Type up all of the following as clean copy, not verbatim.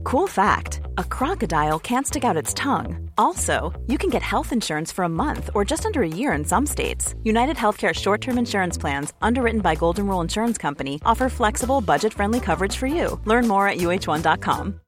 Cool fact, a crocodile can't stick out its tongue. Also, you can get health insurance for a month or just under a year in some states. United Healthcare short-term insurance plans, underwritten by Golden Rule Insurance Company, offer flexible, budget-friendly coverage for you. Learn more at uh1.com.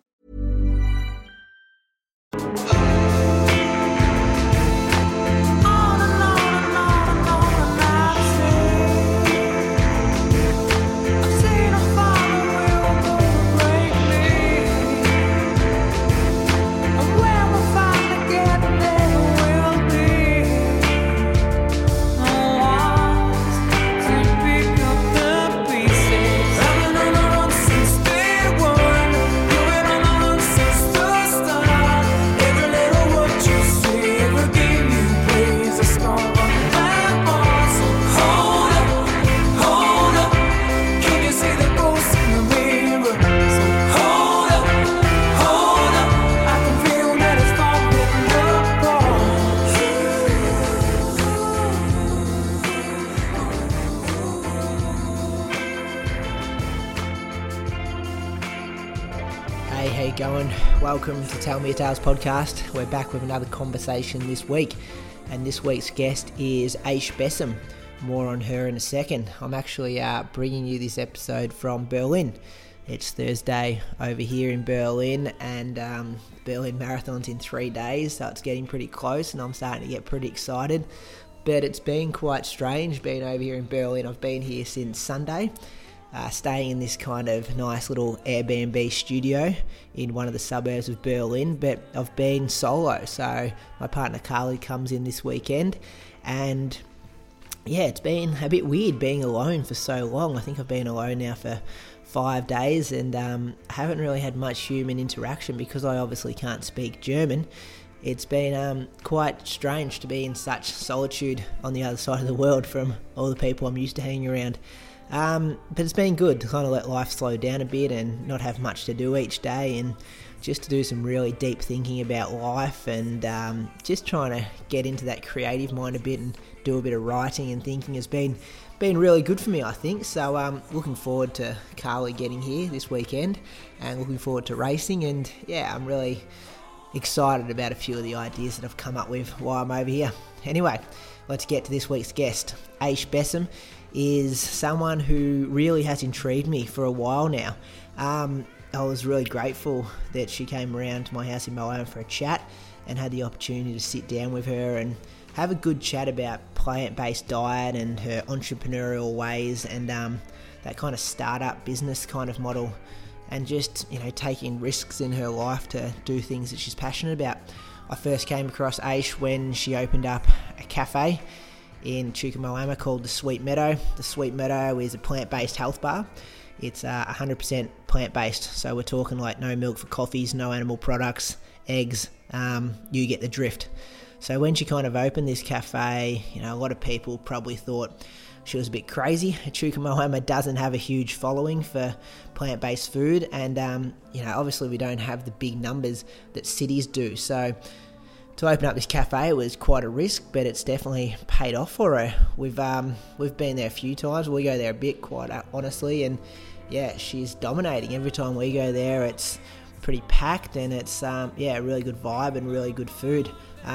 Hey, how you going? Welcome to Tell Me a Tales podcast. We're back with another conversation this week, and this week's guest is Aish Bessem. More on her in a second. I'm actually bringing you this episode from Berlin. It's Thursday over here in Berlin, and Berlin Marathon's in 3 days, so it's getting pretty close, and I'm starting to get pretty excited. But it's been quite strange being over here in Berlin. I've been here since Sunday. Staying in this kind of nice little Airbnb studio in one of the suburbs of Berlin, but I've been solo, so my partner Carly comes in this weekend, and yeah, it's been a bit weird being alone for so long. I think I've been alone now for 5 days, and haven't really had much human interaction because I obviously can't speak German. It's been quite strange to be in such solitude on the other side of the world from all the people I'm used to hanging around. But it's been good to kind of let life slow down a bit and not have much to do each day, and just to do some really deep thinking about life, and just trying to get into that creative mind a bit and do a bit of writing and thinking has been really good for me, I think. So looking forward to Carly getting here this weekend, and looking forward to racing, and yeah, I'm really excited about a few of the ideas that I've come up with while I'm over here. Anyway, let's get to this week's guest. Aish Bessem is someone who really has intrigued me for a while now. I was really grateful that she came around to my house in Moama for a chat, and had the opportunity to sit down with her and have a good chat about plant-based diet and her entrepreneurial ways, and that kind of startup business kind of model, and just, you know, taking risks in her life to do things that she's passionate about. I first came across Aish when she opened up a cafe in Chuquiola called The Sweet Meadow. The Sweet Meadow is a plant-based health bar. It's 100% plant-based, so we're talking like no milk for coffees, no animal products, eggs, you get the drift. So when she kind of opened this cafe, you know, a lot of people probably thought she was a bit crazy. Chuquiola doesn't have a huge following for plant-based food, and you know, obviously we don't have the big numbers that cities do. So to open up this cafe was quite a risk, but it's definitely paid off for her. We've been there a few times. We go there a bit, quite honestly, and yeah, she's dominating. Every time we go there, it's pretty packed, and it's a really good vibe and really good food.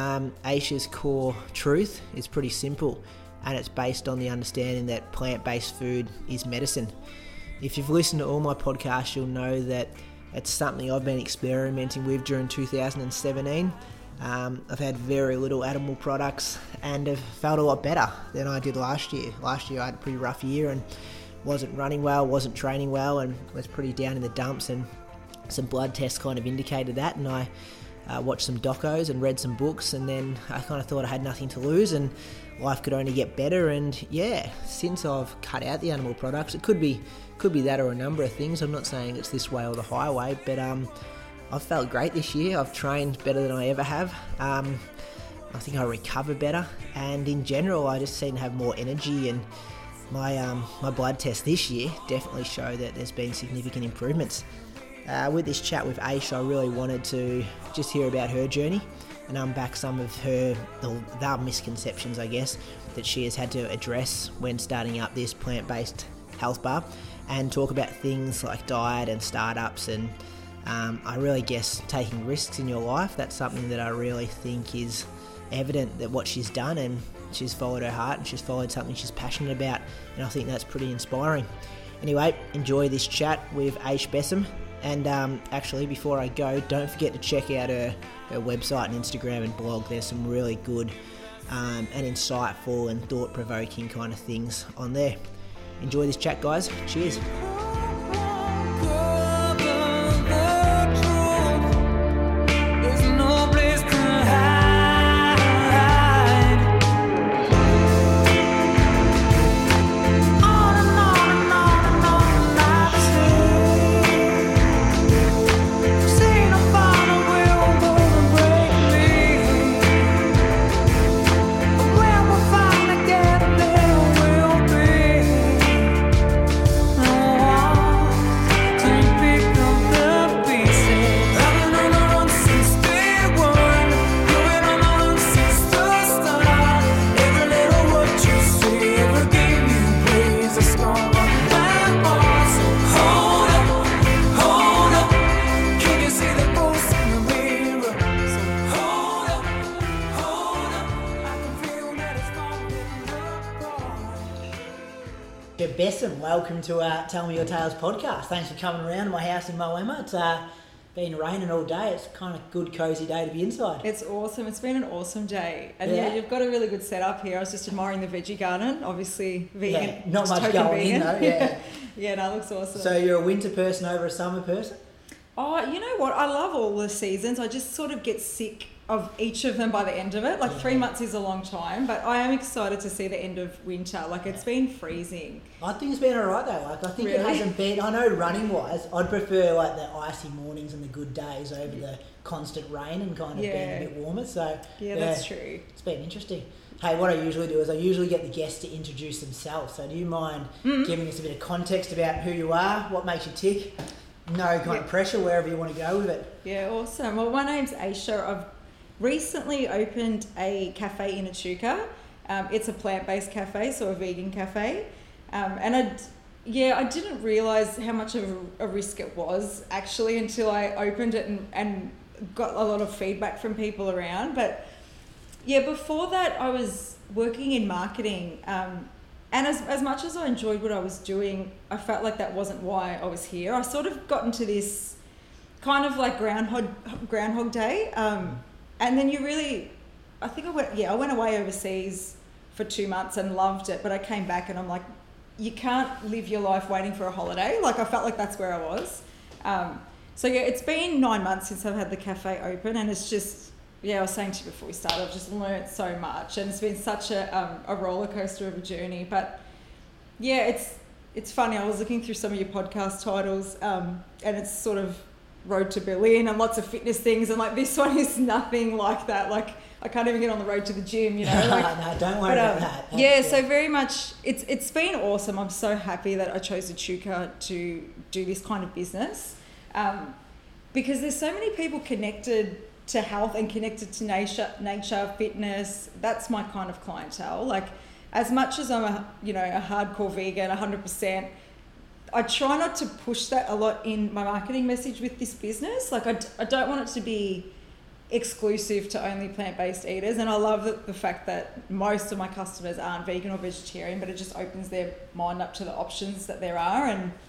Aish's core truth is pretty simple, and it's based on the understanding that plant-based food is medicine. If you've listened to all my podcasts, you'll know that it's something I've been experimenting with during 2017. I've had very little animal products and have felt a lot better than I did last year. Last year I had a pretty rough year and wasn't running well, wasn't training well, and was pretty down in the dumps, and some blood tests kind of indicated that, and I watched some docos and read some books, and then I kind of thought I had nothing to lose and life could only get better. And yeah, since I've cut out the animal products, it could be that or a number of things. I'm not saying it's this way or the highway, but I've felt great this year. I've trained better than I ever have. I think I recover better, and in general I just seem to have more energy, and my blood tests this year definitely show that there's been significant improvements. With this chat with Aish, I really wanted to just hear about her journey and unpack some of the misconceptions, I guess, that she has had to address when starting up this plant-based health bar, and talk about things like diet and startups and I really guess taking risks in your life, that's something that I really think is evident that what she's done, and she's followed her heart and she's followed something she's passionate about, and I think that's pretty inspiring. Anyway, enjoy this chat with Aish Bessem. And actually, before I go, don't forget to check out her website and Instagram and blog. There's some really good and insightful and thought-provoking kind of things on there. Enjoy this chat, guys. Cheers. Bessem, welcome to Tell Me Your Tales podcast. Thanks for coming around to my house in Moama. It's been raining all day. It's kind of good, cosy day to be inside. It's awesome. It's been an awesome day. And yeah, you've got a really good setup here. I was just admiring the veggie garden. Obviously, vegan. Yeah, not much going vegan. in though. Yeah. Yeah, no, it looks awesome. So you're a winter person over a summer person? Oh, you know what? I love all the seasons. I just sort of get sick of each of them by the end of it. 3 months is a long time, but I am excited to see the end of winter. It's been freezing. I think it's been alright though. I think really? It hasn't been. I know running wise, I'd prefer the icy mornings and the good days over the constant rain and kind of being a bit warmer. So yeah, that's true. It's been interesting. Hey, what I usually do is I usually get the guests to introduce themselves. So do you mind giving us a bit of context about who you are, what makes you tick? No kind of pressure, wherever you want to go with it. Yeah, awesome. Well, my name's Aisha. I've recently opened a cafe in Echuca. It's a plant-based cafe, so a vegan cafe. And I didn't realise how much of a risk it was actually until I opened it and got a lot of feedback from people around. But yeah, before that I was working in marketing. And as much as I enjoyed what I was doing, I felt like that wasn't why I was here. I sort of got into this kind of like Groundhog Day. And then I went away overseas for 2 months and loved it. But I came back and I'm like, you can't live your life waiting for a holiday. I felt like that's where I was. So yeah, it's been 9 months since I've had the cafe open, and it's just, I was saying to you before we started, I've just learnt so much, and it's been such a roller coaster of a journey. But yeah, it's funny. I was looking through some of your podcast titles, and it's sort of Road to Berlin and lots of fitness things, and this one is nothing like that. I can't even get on the road to the gym, No, don't worry about that. So very much it's been awesome. I'm so happy that I chose Echuca to do this kind of business, because there's so many people connected to health and connected to nature, fitness. That's my kind of clientele. As much as I'm a hardcore vegan, 100%, I try not to push that a lot in my marketing message with this business. I don't want it to be exclusive to only plant-based eaters, and I love the fact that most of my customers aren't vegan or vegetarian, but it just opens their mind up to the options that there are.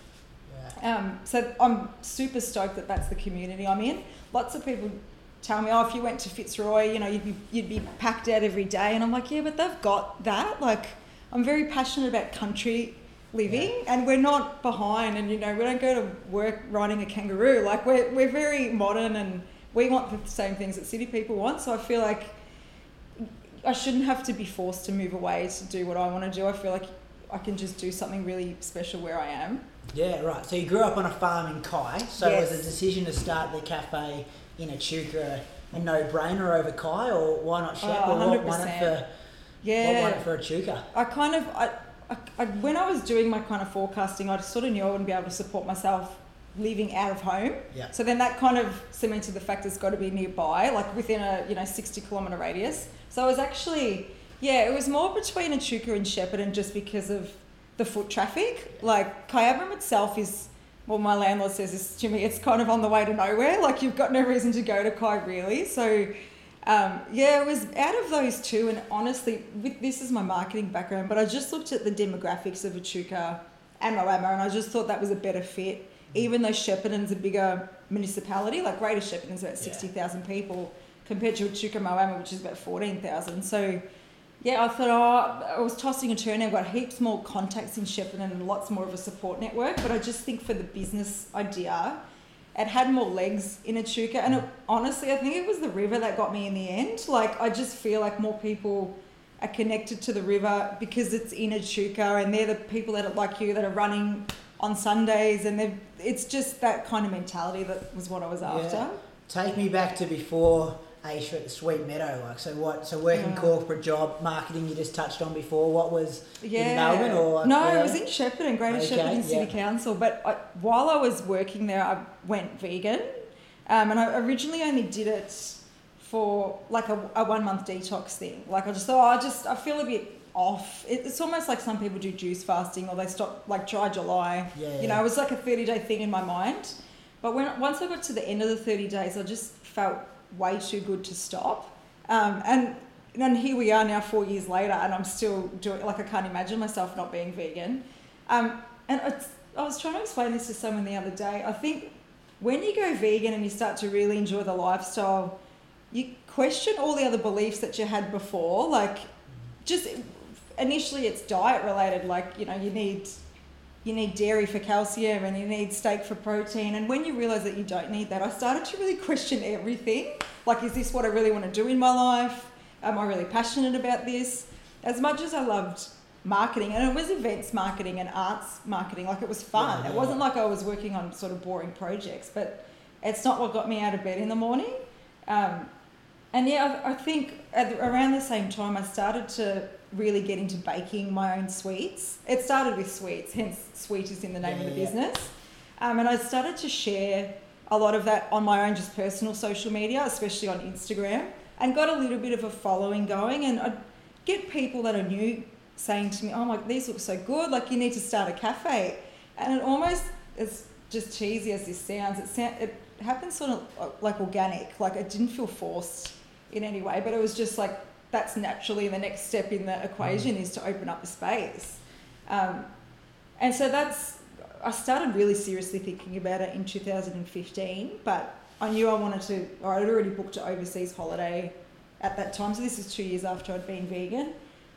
And so I'm super stoked that that's the community I'm in. Lots of people tell me, if you went to Fitzroy, you'd be packed out every day, and I'm like, yeah, but they've got that. I'm very passionate about country living, and we're not behind, and we don't go to work riding a kangaroo. We're very modern, and we want the same things that city people want. So I feel like I shouldn't have to be forced to move away to do what I want to do. I feel like I can just do something really special where I am. Yeah, right. So you grew up on a farm in Kai, so was the decision to start the cafe in Echuca a no-brainer over Kai, or why not Shep? 100%. What won it for Echuca? When I was doing my kind of forecasting, I sort of knew I wouldn't be able to support myself living out of home. Yeah. So then that kind of cemented the fact it's got to be nearby, within a 60-kilometre radius. So I was actually, it was more between Echuca and Shepparton, just because of the foot traffic. Kyabram itself is well, my landlord says this to me, it's kind of on the way to nowhere. Like, you've got no reason to go to Kai, really. So, it was out of those two. And honestly, this is my marketing background, but I just looked at the demographics of Echuca and Moama, and I just thought that was a better fit. Even though Shepparton's a bigger municipality, like Greater Shepparton's about 60,000 people compared to Echuca Moama, which is about 14,000. So, yeah, I thought, I was tossing and turning. I've got heaps more contacts in Shepparton and lots more of a support network. But I just think for the business idea, it had more legs in Echuca. And honestly, I think it was the river that got me in the end. Like, I just feel like more people are connected to the river because it's in Echuca, and they're the people that are like you that are running on Sundays, and it's just that kind of mentality that was what I was after. Take me back to before Aisha at the Sweet Meadow. Like, so working corporate job, marketing you just touched on before. What was in Melbourne or? No, it was in Shepparton, Greater Shepparton City Council. But while I was working there, I went vegan, and I originally only did it for like a 1 month detox thing. Like, I just thought, I feel a bit off. It's almost like some people do juice fasting, or they stop, like dry July. You know, it was like a 30-day thing in my mind. But once I got to the end of the 30 days, I just felt way too good to stop. And here we are now 4 years later, and I'm still doing, like, I can't imagine myself not being vegan. And I was trying to explain this to someone the other day. I think when you go vegan and you start to really enjoy the lifestyle, you question all the other beliefs that you had before. Like, just initially it's diet related, like, you know, you need dairy for calcium and you need steak for protein. And when you realise that you don't need that, I started to really question everything. Like, is this what I really want to do in my life? Am I really passionate about this? As much as I loved marketing, and it was events marketing and arts marketing, like, it was fun. It wasn't like I was working on sort of boring projects, but it's not what got me out of bed in the morning. I think around the same time I started to really get into baking my own sweets. It started with sweets, hence sweet is in the name of the business. And I started to share a lot of that on my own just personal social media, especially on Instagram, and got a little bit of a following going. And I'd get people that I knew saying to me, oh, like, these look so good, like, you need to start a cafe. And it almost, as just cheesy as this sounds, it happened sort of like organic, like it didn't feel forced in any way, but it was just like, that's naturally the next step in the equation is to open up the space. And so I started really seriously thinking about it in 2015, but I knew I'd already booked an overseas holiday at that time. So this is 2 years after I'd been vegan.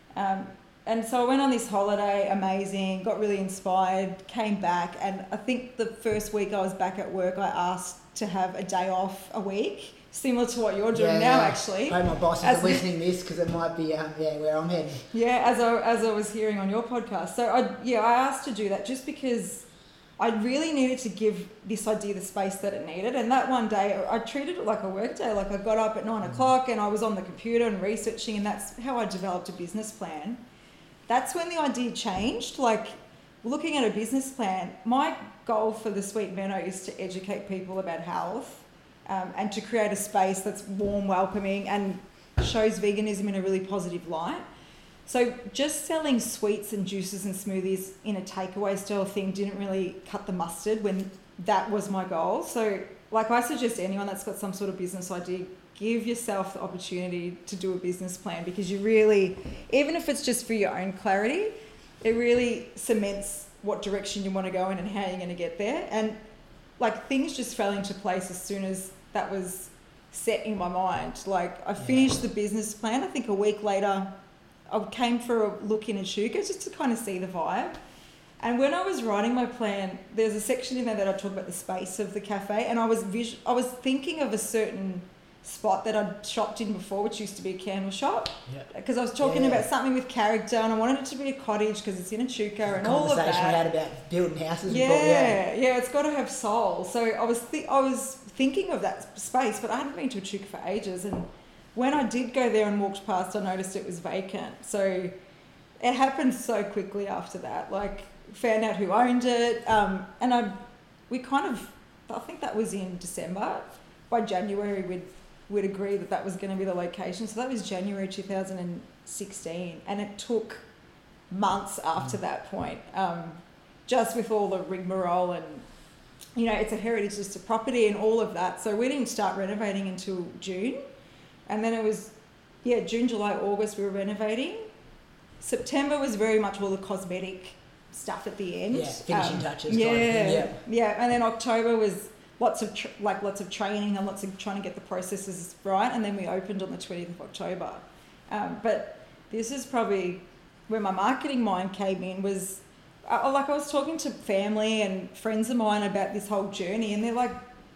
And so I went on this holiday, amazing, got really inspired, came back. And I think the first week I was back at work, I asked to have a day off a week, similar to what you're doing now, actually. I hope my boss is listening to this, because it might be where I'm heading. Yeah, as I was hearing on your podcast. So I asked to do that just because I really needed to give this idea the space that it needed. And that one day, I treated it like a work day. Like, I got up at 9 o'clock and I was on the computer and researching, and that's how I developed a business plan. That's when the idea changed. Like, looking at a business plan, my goal for the Sweet Meadow is to educate people about health, and to create a space that's warm, welcoming, and shows veganism in a really positive light. So just selling sweets and juices and smoothies in a takeaway style thing didn't really cut the mustard when that was my goal. So, like, I suggest anyone that's got some sort of business idea, give yourself the opportunity to do a business plan, because you really, even if it's just for your own clarity, it really cements what direction you want to go in and how you're going to get there. And, like, things just fell into place as soon as that was set in my mind. Like, I finished the business plan. I think a week later, I came for a look in Echuca just to kind of see the vibe. And when I was writing my plan, there's a section in there that I talk about the space of the cafe, and I was thinking of a certain spot that I'd shopped in before, which used to be a candle shop, because I was talking about something with character, and I wanted it to be a cottage because it's in Echuca and all of that. Conversation we had about building houses. It's got to have soul. So I was thinking of that space, but I hadn't been to Echuca for ages, and when I did go there and walked past, I noticed it was vacant. So it happened so quickly after that. Like, found out who owned it, and I think that was in December. By January, we'd agree that was going to be the location. So that was January 2016, and it took months after that point, just with all the rigmarole and it's a heritage listed property and all of that. So we didn't start renovating until June. And then it was, June, July, August we were renovating. September was very much all the cosmetic stuff at the end. Yeah, finishing touches. Yeah, kind of thing, yeah. And then October was lots of training and lots of trying to get the processes right. And then we opened on the 20th of October. But this is probably where my marketing mind came in was, I was talking to family and friends of mine about this whole journey, and they're like,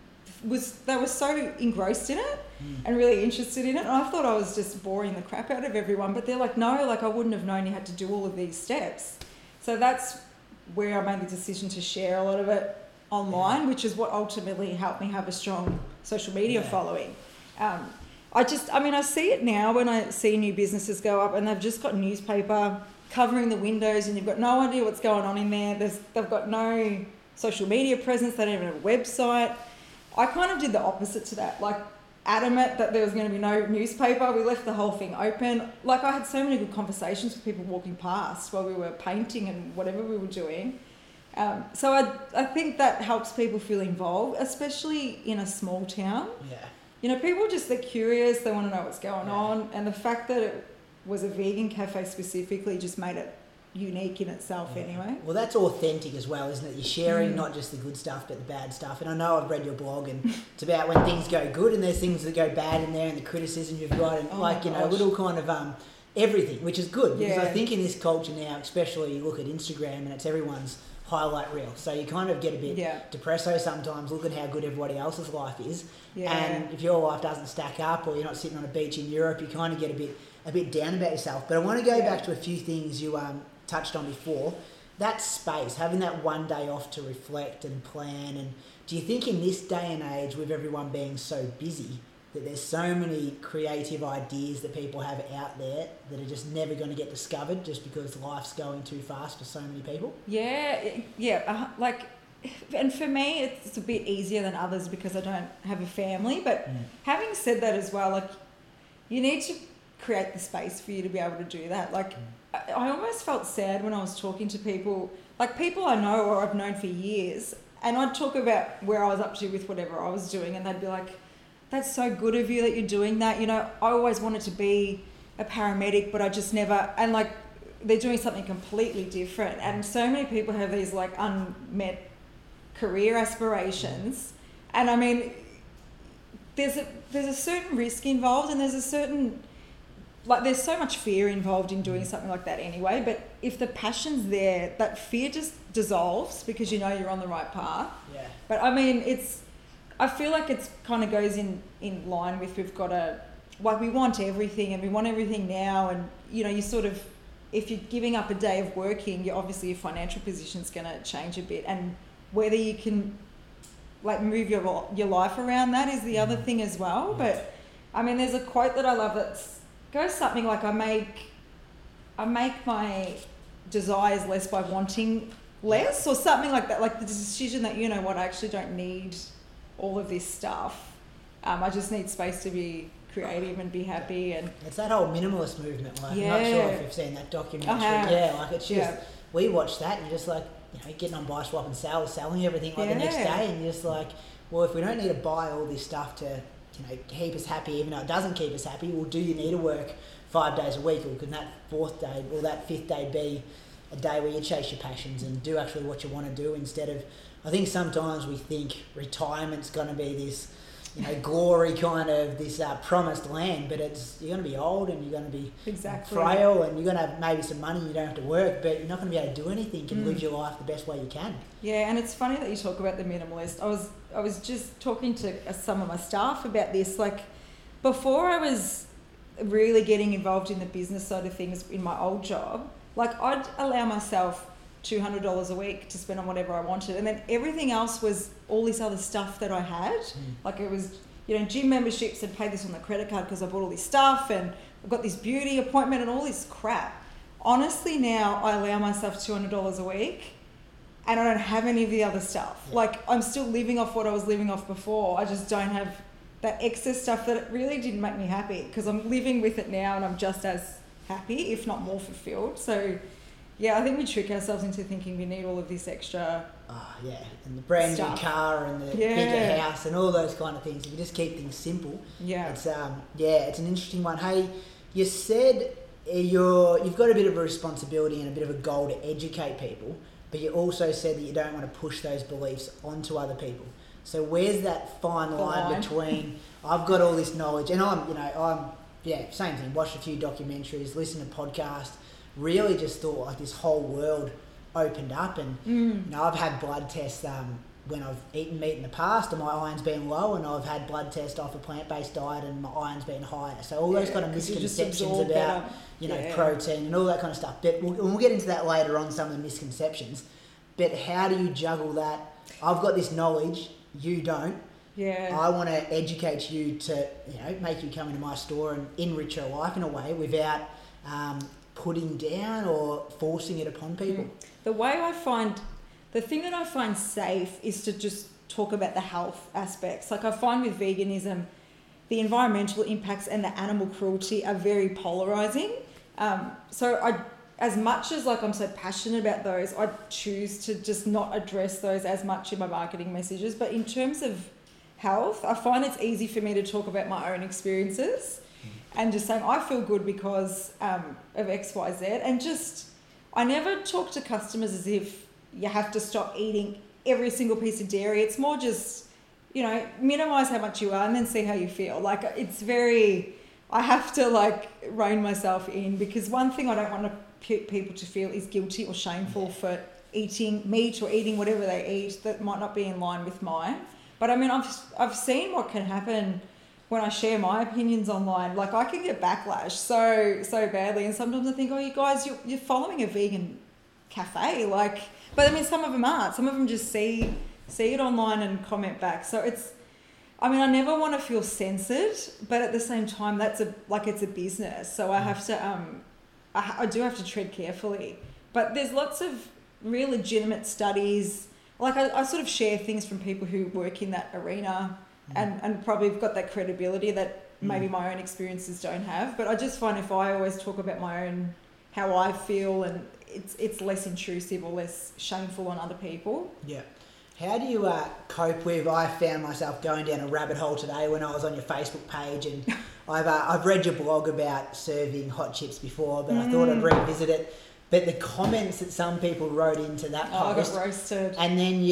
they were so engrossed in it and really interested in it. And I thought I was just boring the crap out of everyone, but they're like, no, I wouldn't have known you had to do all of these steps. So that's where I made the decision to share a lot of it online, which is what ultimately helped me have a strong social media following. I see it now when I see new businesses go up and they've just got newspaper covering the windows and you've got no idea what's going on in there. They've got no social media presence. They don't even have a website. I kind of did the opposite to that. Adamant that there was going to be no newspaper. We left the whole thing open. I had so many good conversations with people walking past while we were painting and whatever we were doing. So I think that helps people feel involved, especially in a small town. Yeah. People they're curious, they want to know what's going on, and the fact that it was a vegan cafe specifically just made it unique in itself anyway. Well, that's authentic as well, isn't it? You're sharing not just the good stuff but the bad stuff. And I know I've read your blog, and it's about when things go good and there's things that go bad in there and the criticism you've got and little kind of everything, which is good because I think in this culture now, especially you look at Instagram and it's everyone's highlight reel. So you kind of get a bit depresso sometimes, look at how good everybody else's life is. Yeah. And if your life doesn't stack up or you're not sitting on a beach in Europe, you kind of get a bit down about yourself. But I want to go back to a few things you touched on before. That space, having that one day off to reflect and plan. And do you think in this day and age, with everyone being so busy, that there's so many creative ideas that people have out there that are just never going to get discovered just because life's going too fast for so many people? And for me, it's a bit easier than others because I don't have a family. But having said that as well, you need to create the space for you to be able to do that. I almost felt sad when I was talking to people, people I know or I've known for years, and I'd talk about where I was up to with whatever I was doing, and they'd be like, that's so good of you that you're doing that. I always wanted to be a paramedic, but I just never, and they're doing something completely different. And so many people have these unmet career aspirations. And I mean, there's a certain risk involved, and there's a certain, there's so much fear involved in doing something like that anyway. But if the passion's there, that fear just dissolves because you're on the right path. Yeah. But I mean, I feel like it's kind of goes in line with, we've got we want everything and we want everything now. And, you sort of, if you're giving up a day of working, obviously your financial position's going to change a bit. And whether you can move your life around that is the other thing as well. But I mean, there's a quote that I love that goes something like, I make my desires less by wanting less, or something like that. The decision that, I actually don't need all of this stuff. I just need space to be creative and be happy. And it's that whole minimalist movement. I'm not sure if you've seen that documentary. It's just, we watched that and you're just getting on Buy, Swap and Sell, selling everything the next day, and you're just well, if we don't need to buy all this stuff to keep us happy, even though it doesn't keep us happy, do you need to work 5 days a week, or can that fourth day or that fifth day be a day where you chase your passions and do actually what you want to do, instead of, I think sometimes we think retirement's going to be this glory kind of this promised land, but you're going to be old and you're going to be frail, and you're going to have maybe some money, you don't have to work, but you're not going to be able to do anything and live your life the best way you can. Yeah, and it's funny that you talk about the minimalist. I was just talking to some of my staff about this. Before I was really getting involved in the business side of things in my old job, I'd allow myself $200 a week to spend on whatever I wanted, and then everything else was all this other stuff that I had. It was gym memberships, and pay this on the credit card because I bought all this stuff, and I've got this beauty appointment and all this crap. Honestly, now I allow myself $200 a week and I don't have any of the other stuff. I'm still living off what I was living off before. I just don't have that excess stuff that really didn't make me happy, because I'm living with it now and I'm just as happy, if not more fulfilled. So I think we trick ourselves into thinking we need all of this extra. Oh, yeah, and the brand new car and the bigger house and all those kind of things. If you just keep things simple, it's it's an interesting one. Hey, you said you've got a bit of a responsibility and a bit of a goal to educate people, but you also said that you don't want to push those beliefs onto other people. So where's that fine line between I've got all this knowledge and I'm same thing. Watched a few documentaries, listened to podcasts. Really just thought like this whole world opened up, and I've had blood tests when I've eaten meat in the past and my iron's been low, and I've had blood tests off a plant-based diet and my iron's been higher. So all those kind of misconceptions about protein and all that kind of stuff. But we'll get into that later on, some of the misconceptions. But how do you juggle that? I've got this knowledge, you don't. Yeah. I want to educate you to make you come into my store and enrich your life in a way without putting down or forcing it upon people. The thing that I find safe is to just talk about the health aspects. Like I find with veganism, the environmental impacts and the animal cruelty are very polarizing. As much as I'm so passionate about those, I choose to just not address those as much in my marketing messages. But in terms of health, I find it's easy for me to talk about my own experiences and just saying I feel good because of X, Y, Z. And just, I never talk to customers as if you have to stop eating every single piece of dairy. It's more just, minimize how much you are and then see how you feel. Like I have to rein myself in, because one thing I don't want people to feel is guilty or shameful for eating meat or eating whatever they eat that might not be in line with mine. But I mean, I've seen what can happen when I share my opinions online. Like I can get backlash so badly, and sometimes I think, oh, you guys, you're following a vegan cafe, but I mean, some of them aren't. Some of them just see it online and comment back. So I never want to feel censored, but at the same time, it's a business. So I have to, I do have to tread carefully. But there's lots of real legitimate studies. I sort of share things from people who work in that arena and probably have got that credibility that maybe my own experiences don't have. But I just find if I always talk about my own, how I feel, and it's less intrusive or less shameful on other people. Yeah. How do you cope with? I found myself going down a rabbit hole today when I was on your Facebook page, and I've read your blog about serving hot chips before, but I thought I'd revisit it. But the comments that some people wrote into that post, I got roasted. And then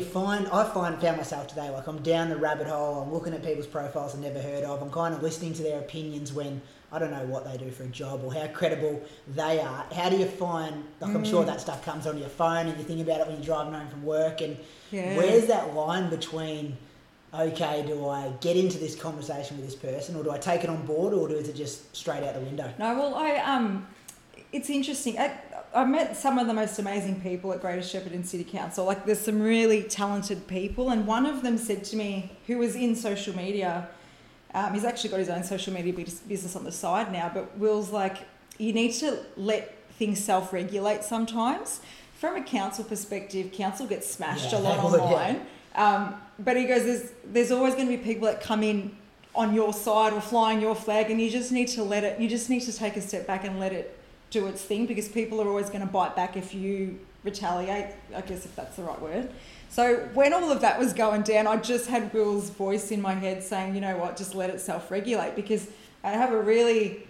I found myself today, I'm down the rabbit hole, I'm looking at people's profiles I've never heard of, I'm kind of listening to their opinions when I don't know what they do for a job or how credible they are. How do you find, I'm sure that stuff comes onto your phone and you think about it when you're driving home from work, and where's that line between, okay, do I get into this conversation with this person, or do I take it on board, or is it just straight out the window? No, well, it's interesting. I met some of the most amazing people at Greater Shepparton City Council. There's some really talented people, and one of them said to me, who was in social media, he's actually got his own social media business on the side now, but Will's you need to let things self-regulate sometimes. From a council perspective, council gets smashed a lot online. But he goes, there's always going to be people that come in on your side or flying your flag, and you just need to take a step back and let it do its thing, because people are always going to bite back if you retaliate, I guess, if that's the right word. So when all of that was going down, I just had Will's voice in my head saying, you know what, just let it self-regulate, because I have a really,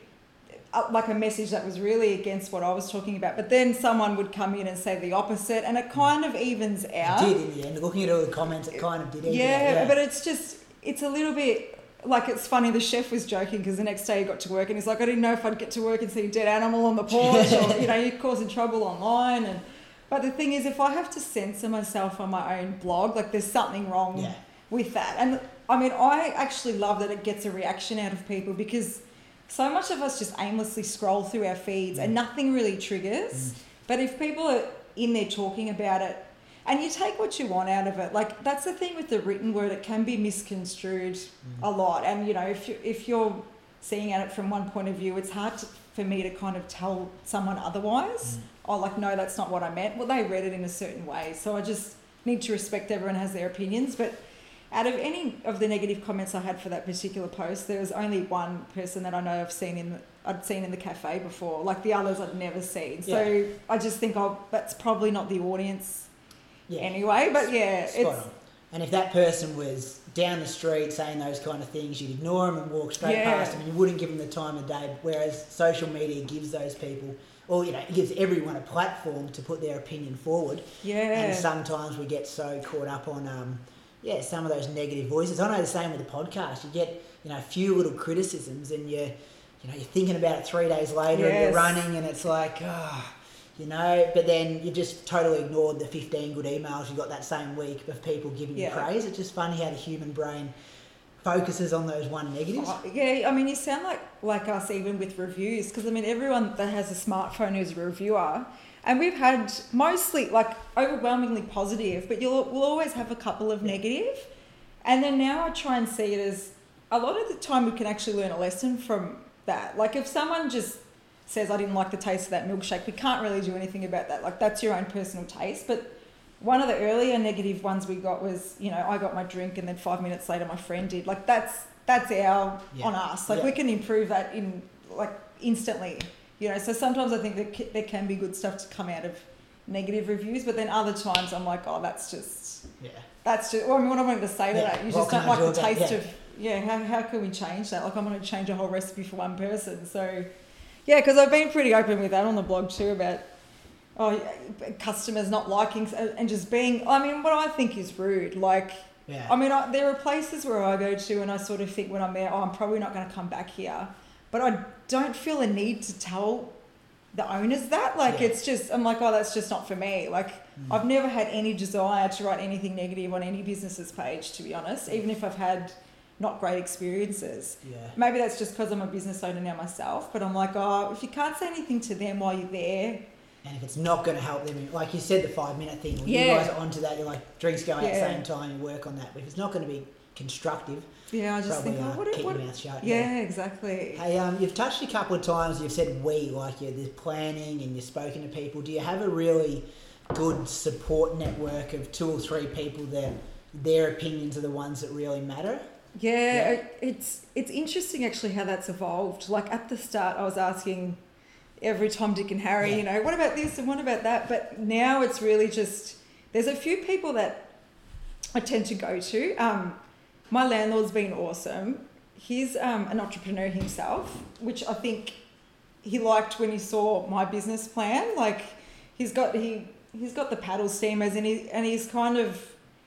a message that was really against what I was talking about. But then someone would come in and say the opposite, and it kind of evens out. It did in the end. Looking at all the comments, it kind of did even out. Yeah, but it's a little bit... it's funny, the chef was joking because the next day he got to work and he's like, I didn't know if I'd get to work and see a dead animal on the porch or, you're causing trouble online. But the thing is, if I have to censor myself on my own blog, there's something wrong with that. And I actually love that it gets a reaction out of people, because so much of us just aimlessly scroll through our feeds and nothing really triggers. But if people are in there talking about it, and you take what you want out of it. That's the thing with the written word, it can be misconstrued a lot. And, if you're seeing at it from one point of view, it's hard for me to kind of tell someone otherwise. No, that's not what I meant. Well, they read it in a certain way. So I just need to respect everyone has their opinions. But out of any of the negative comments I had for that particular post, there was only one person that I know I've seen I'd seen in the cafe before, like the others I'd never seen. So I just think, that's probably not the audience anyway. But Spot on. And if that person was down the street saying those kind of things, you'd ignore them and walk straight past them, and you wouldn't give them the time of day. Whereas social media gives those people, or it gives everyone a platform to put their opinion forward. Yeah. And sometimes we get so caught up on some of those negative voices. I know the same with the podcast. You get a few little criticisms, and you're thinking about it 3 days later, and you're running, and it's like, but then you just totally ignored the 15 good emails you got that same week of people giving you praise. It's just funny how the human brain focuses on those one negatives. You sound like us even with reviews, because everyone that has a smartphone is a reviewer, and we've had mostly overwhelmingly positive, but we'll always have a couple of negative. And then now I try and see it as a lot of the time we can actually learn a lesson from that. Like if someone just says, I didn't like the taste of that milkshake, we can't really do anything about that. Like that's your own personal taste. But one of the earlier negative ones we got was, I got my drink and then 5 minutes later my friend did. Like that's on us. Like we can improve that in instantly. So sometimes I think that there can be good stuff to come out of negative reviews, but then other times I'm like, that's just what am I going to say to that? You just don't like the taste of, how can we change that? Like I'm going to change a whole recipe for one person. So because I've been pretty open with that on the blog too about customers not liking and just being, what I think is rude. There are places where I go to and I sort of think when I'm there, I'm probably not going to come back here. But I don't feel a need to tell the owners that. It's just, I'm like, that's just not for me. I've never had any desire to write anything negative on any business's page, to be honest, even if I've had not great experiences. Maybe that's just because I'm a business owner now myself, but I'm like, if you can't say anything to them while you're there. And if it's not going to help them, like you said, the 5 minute thing, when you guys are onto that, you're like, drinks going at the same time, you work on that. But if it's not going to be constructive, I just probably, think, keep your mouth shut. Exactly. Hey, you've touched a couple of times, you've said there's planning and you've spoken to people. Do you have a really good support network of 2 or 3 people that their opinions are the ones that really matter? It's interesting actually how that's evolved. Like at the start I was asking every Tom, Dick and Harry, what about this and what about that? But now it's really just, there's a few people that I tend to go to. My landlord's been awesome. He's an entrepreneur himself, which I think he liked when he saw my business plan. Like he's got the paddle steamers and he's kind of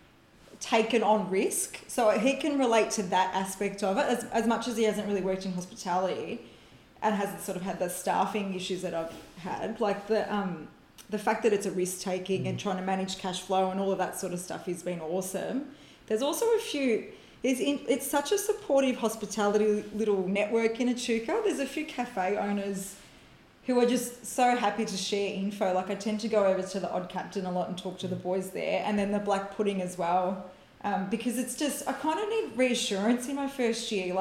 taken on risk, so he can relate to that aspect of it as much as he hasn't really worked in hospitality and hasn't sort of had the staffing issues that I've had. Like the fact that it's a risk taking and trying to manage cash flow and all of that sort of stuff has been awesome. There's also a few. It's such a supportive hospitality little network in Echuca. There's a few cafe owners who are just so happy to share info. Like I tend to go over to the Odd Captain a lot and talk to the boys there, and then the Black Pudding as well, because it's just, I kind of need reassurance in my first year,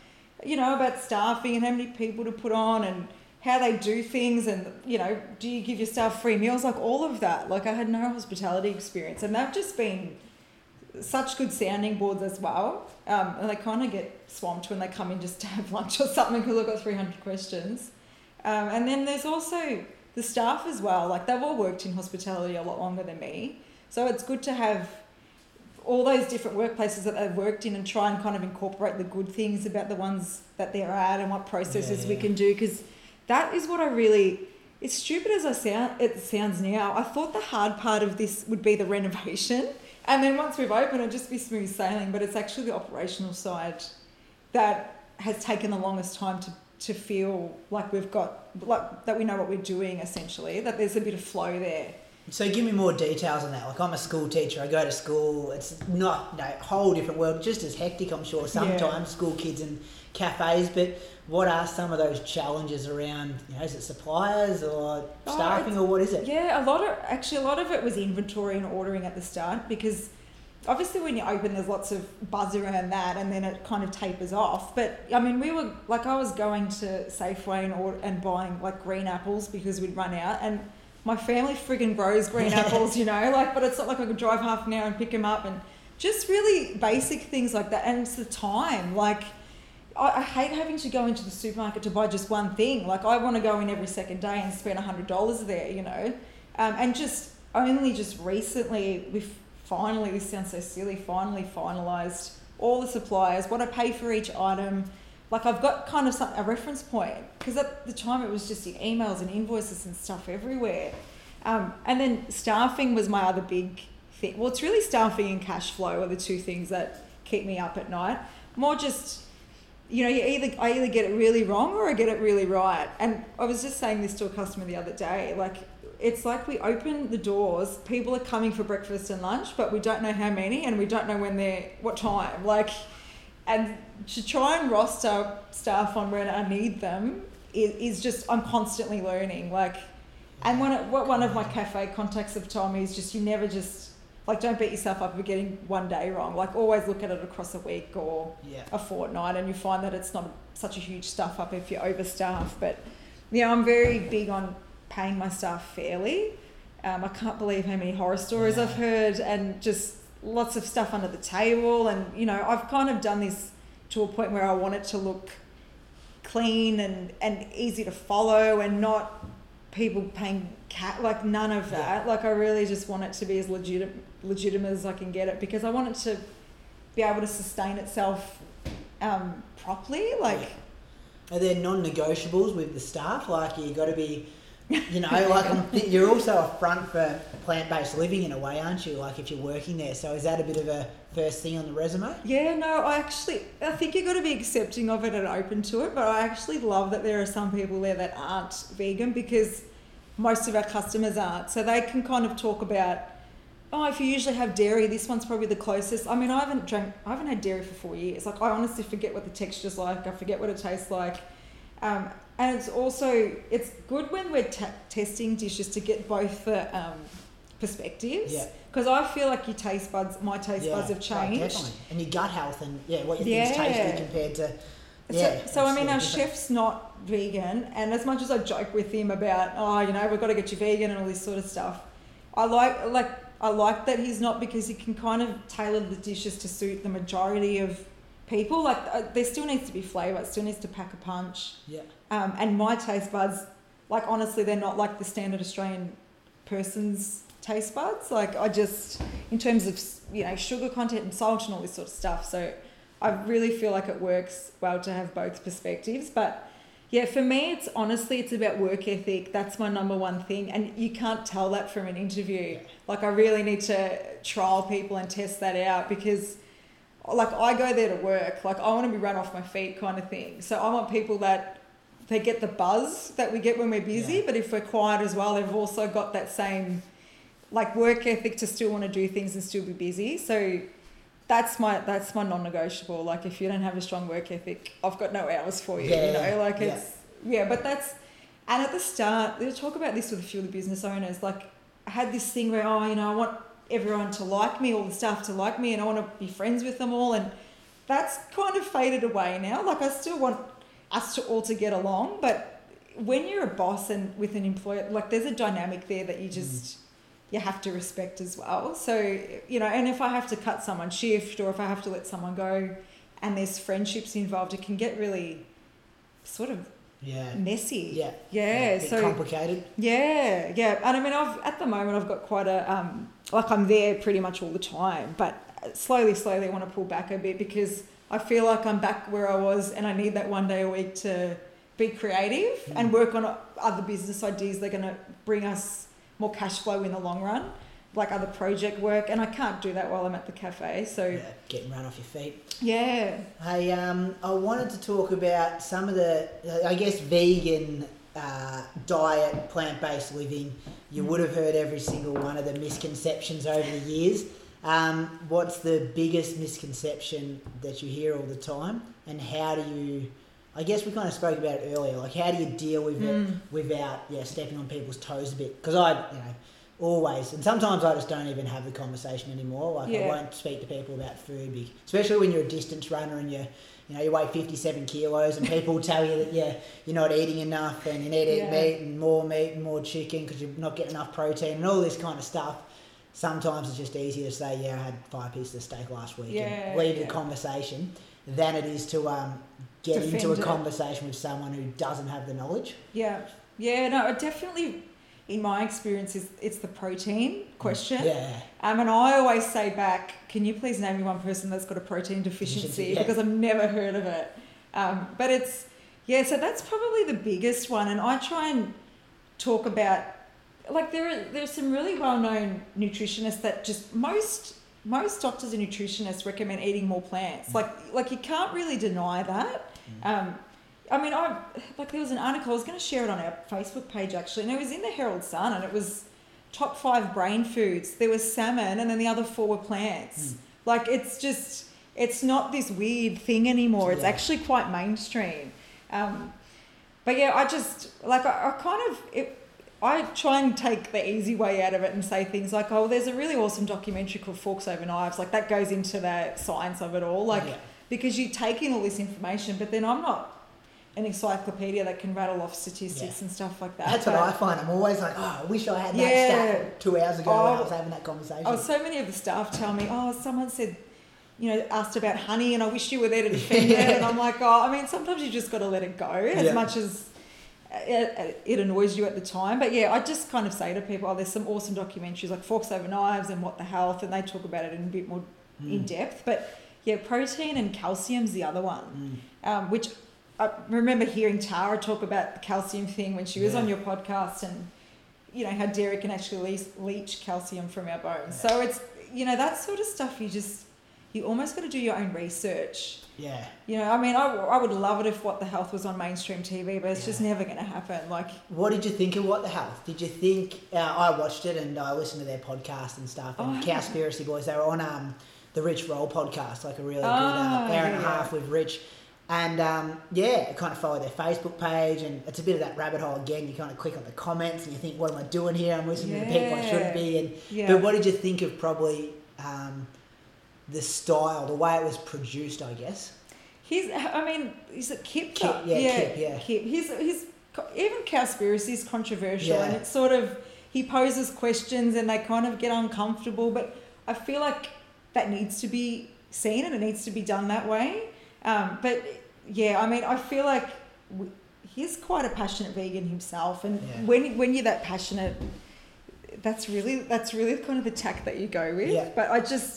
about staffing and how many people to put on and how they do things, and do you give your staff free meals, like all of that. Like I had no hospitality experience, and they've just been such good sounding boards as well, and they kind of get swamped when they come in just to have lunch or something because I've got 300 questions. And then there's also the staff as well. Like they've all worked in hospitality a lot longer than me. So it's good to have all those different workplaces that they've worked in and try and kind of incorporate the good things about the ones that they're at and what processes we can do. Because that is what it's stupid as it sounds now. I thought the hard part of this would be the renovation. And then once we've opened, it'll just be smooth sailing. But it's actually the operational side that has taken the longest time to feel like we've got, like that we know what we're doing essentially, that there's a bit of flow there. So give me more details on that. Like I'm a school teacher, I go to school, it's not a whole different world, just as hectic I'm sure sometimes, school kids and cafes, but what are some of those challenges around, is it suppliers or staffing or what is it? Yeah, a lot of it was inventory and ordering at the start, because obviously when you open there's lots of buzz around that and then it kind of tapers off. But I mean, we were like, I was going to Safeway and buying like green apples because we'd run out, and my family friggin' grows green apples, but it's not like I could drive half an hour and pick them up, and just really basic things like that. And it's the time, I hate having to go into the supermarket to buy just one thing. Like, I want to go in every second day and spend $100 there, you know. And just recently, we've finally, this sounds so silly, finalised all the suppliers, what I pay for each item. Like, I've got kind of a reference point, because at the time it was just in emails and invoices and stuff everywhere. And then staffing was my other big thing. Well, it's really staffing and cash flow are the two things that keep me up at night. More just, you know, I either get it really wrong or I get it really right. And I was just saying this to a customer the other day, like, it's like we open the doors, people are coming for breakfast and lunch, but we don't know how many and we don't know what time. Like, and to try and roster staff on when I need them is just, I'm constantly learning. Like, and what one of my cafe contacts have told me is just, you never just, like, don't beat yourself up for getting one day wrong. Like, always look at it across a week or a fortnight, and you find that it's not such a huge stuff up if you're overstaffed. But, yeah, I'm very big on paying my staff fairly. I can't believe how many horror stories I've heard, and just lots of stuff under the table. And, you know, I've kind of done this to a point where I want it to look clean and easy to follow, and not people paying like none of that. Like, I really just want it to be as legitimate as I can get it, because I want it to be able to sustain itself properly. Like, are there non-negotiables with the staff? Like, you got to be, you know, like, you're also a front for plant-based living in a way, aren't you? Like, if you're working there, so is that a bit of a first thing on the resume? Yeah, no, I think you've got to be accepting of it and open to it, but I actually love that there are some people there that aren't vegan, because most of our customers aren't. So they can kind of talk about, oh, if you usually have dairy, this one's probably the closest. I mean, I haven't had dairy for 4 years. Like, I honestly forget what the texture's like. I forget what it tastes like. And it's good when we're testing dishes to get both the perspectives. Yeah. Because I feel like my taste buds have changed. Right, definitely. And your gut health and what your things tasty compared to... So I mean, our chef's not vegan, and as much as I joke with him about, oh, you know, we've got to get you vegan and all this sort of stuff, I like that he's not, because he can kind of tailor the dishes to suit the majority of people. Like, there still needs to be flavour, it still needs to pack a punch. Yeah. And my taste buds, like, honestly, they're not like the standard Australian person's taste buds. Like, I just, in terms of, you know, sugar content and salt and all this sort of stuff. So I really feel like it works well to have both perspectives. But yeah, for me, it's about work ethic. That's my number one thing. And you can't tell that from an interview. Like, I really need to trial people and test that out, because, like, I go there to work. Like, I want to be run off my feet kind of thing. So I want people that they get the buzz that we get when we're busy, but if we're quiet as well, they've also got that same, like, work ethic to still want to do things and still be busy. So that's my non-negotiable. Like, if you don't have a strong work ethic, I've got no hours for you. You know, like, it's but that's, and at the start, they'll talk about this with a few of the business owners. Like, I had this thing where, oh, you know, I want everyone to like me, all the staff to like me, and I want to be friends with them all, and that's kind of faded away now. Like, I still want us to all to get along, but when you're a boss and with an employer, like, there's a dynamic there that you just you have to respect as well. So, you know, and if I have to cut someone's shift, or if I have to let someone go and there's friendships involved, it can get really sort of messy. So complicated. And I mean, at the moment I've got quite a like, I'm there pretty much all the time, but slowly I want to pull back a bit, because I feel like I'm back where I was, and I need that one day a week to be creative and work on other business ideas that are going to bring us more cash flow in the long run, like other project work, and I can't do that while I'm at the cafe. So getting run off your feet. Yeah. Hey, I wanted to talk about some of the, I guess, vegan diet, plant-based living. You would have heard every single one of the misconceptions over the years. What's the biggest misconception that you hear all the time, and how do you, I guess we kind of spoke about it earlier, like, how do you deal with it without stepping on people's toes a bit? Because I, you know, always, and sometimes I just don't even have the conversation anymore. Like, I won't speak to people about food, especially when you're a distance runner and you weigh 57 kilos, and people tell you that you're not eating enough, and you need to eat meat and more chicken because you're not getting enough protein and all this kind of stuff. Sometimes it's just easier to say, I had 5 pieces of steak last week and leave the conversation, than it is to get defend into a it. conversation with someone who doesn't have the knowledge. Yeah. No, it definitely, in my experience, it's the protein question. Yeah. And I always say back, can you please name me one person that's got a protein deficiency? Yeah. Because I've never heard of it. But it's, so that's probably the biggest one. And I try and talk about, like, there's some really well-known nutritionists that just most doctors and nutritionists recommend eating more plants. Like you can't really deny that. I mean, there was an article, I was going to share it on our Facebook page actually, and it was in the Herald Sun, and it was top 5 brain foods. There was salmon, and then the other 4 were plants. Like, it's not this weird thing anymore. It's actually quite mainstream. But yeah, I just, like, I try and take the easy way out of it and say things like, oh, there's a really awesome documentary called Forks Over Knives. Like, that goes into the science of it all. Like, because you take in all this information, but then I'm not an encyclopedia that can rattle off statistics and stuff like that. That's what I find. I'm always like, oh, I wish I had that stat 2 hours ago when I was having that conversation. Oh, so many of the staff tell me, oh, someone said, asked about honey and I wish you were there to defend it. And I'm like, oh, I mean, sometimes you just got to let it go as much as it annoys you at the time. But yeah, I just kind of say to people, oh, there's some awesome documentaries like Forks Over Knives and What the Health, and they talk about it in a bit more in depth. But yeah, protein and calcium's the other one, which I remember hearing Tara talk about the calcium thing when she was on your podcast, and how dairy can actually leach calcium from our bones. So it's, that sort of stuff you almost got to do your own research. Yeah. I mean, I would love it if What the Health was on mainstream TV, but it's just never going to happen. Like, what did you think of What the Health? Did you think, I watched it and I listened to their podcast and stuff, and Cowspiracy Boys, they were on the Rich Roll podcast, like a really good hour and a half with Rich. And I kind of follow their Facebook page, and it's a bit of that rabbit hole again. You kind of click on the comments and you think, what am I doing here? I'm listening to people I shouldn't be. But what did you think of probably the style, the way it was produced, I guess? Is it Kip? Kip, yeah. Kip. He's even Cowspiracy is controversial, and it's sort of, he poses questions and they kind of get uncomfortable, but I feel like that needs to be seen and it needs to be done that way. But yeah, I mean, I feel like he's quite a passionate vegan himself, and when you're that passionate, that's really kind of the tack that you go with. Yeah. But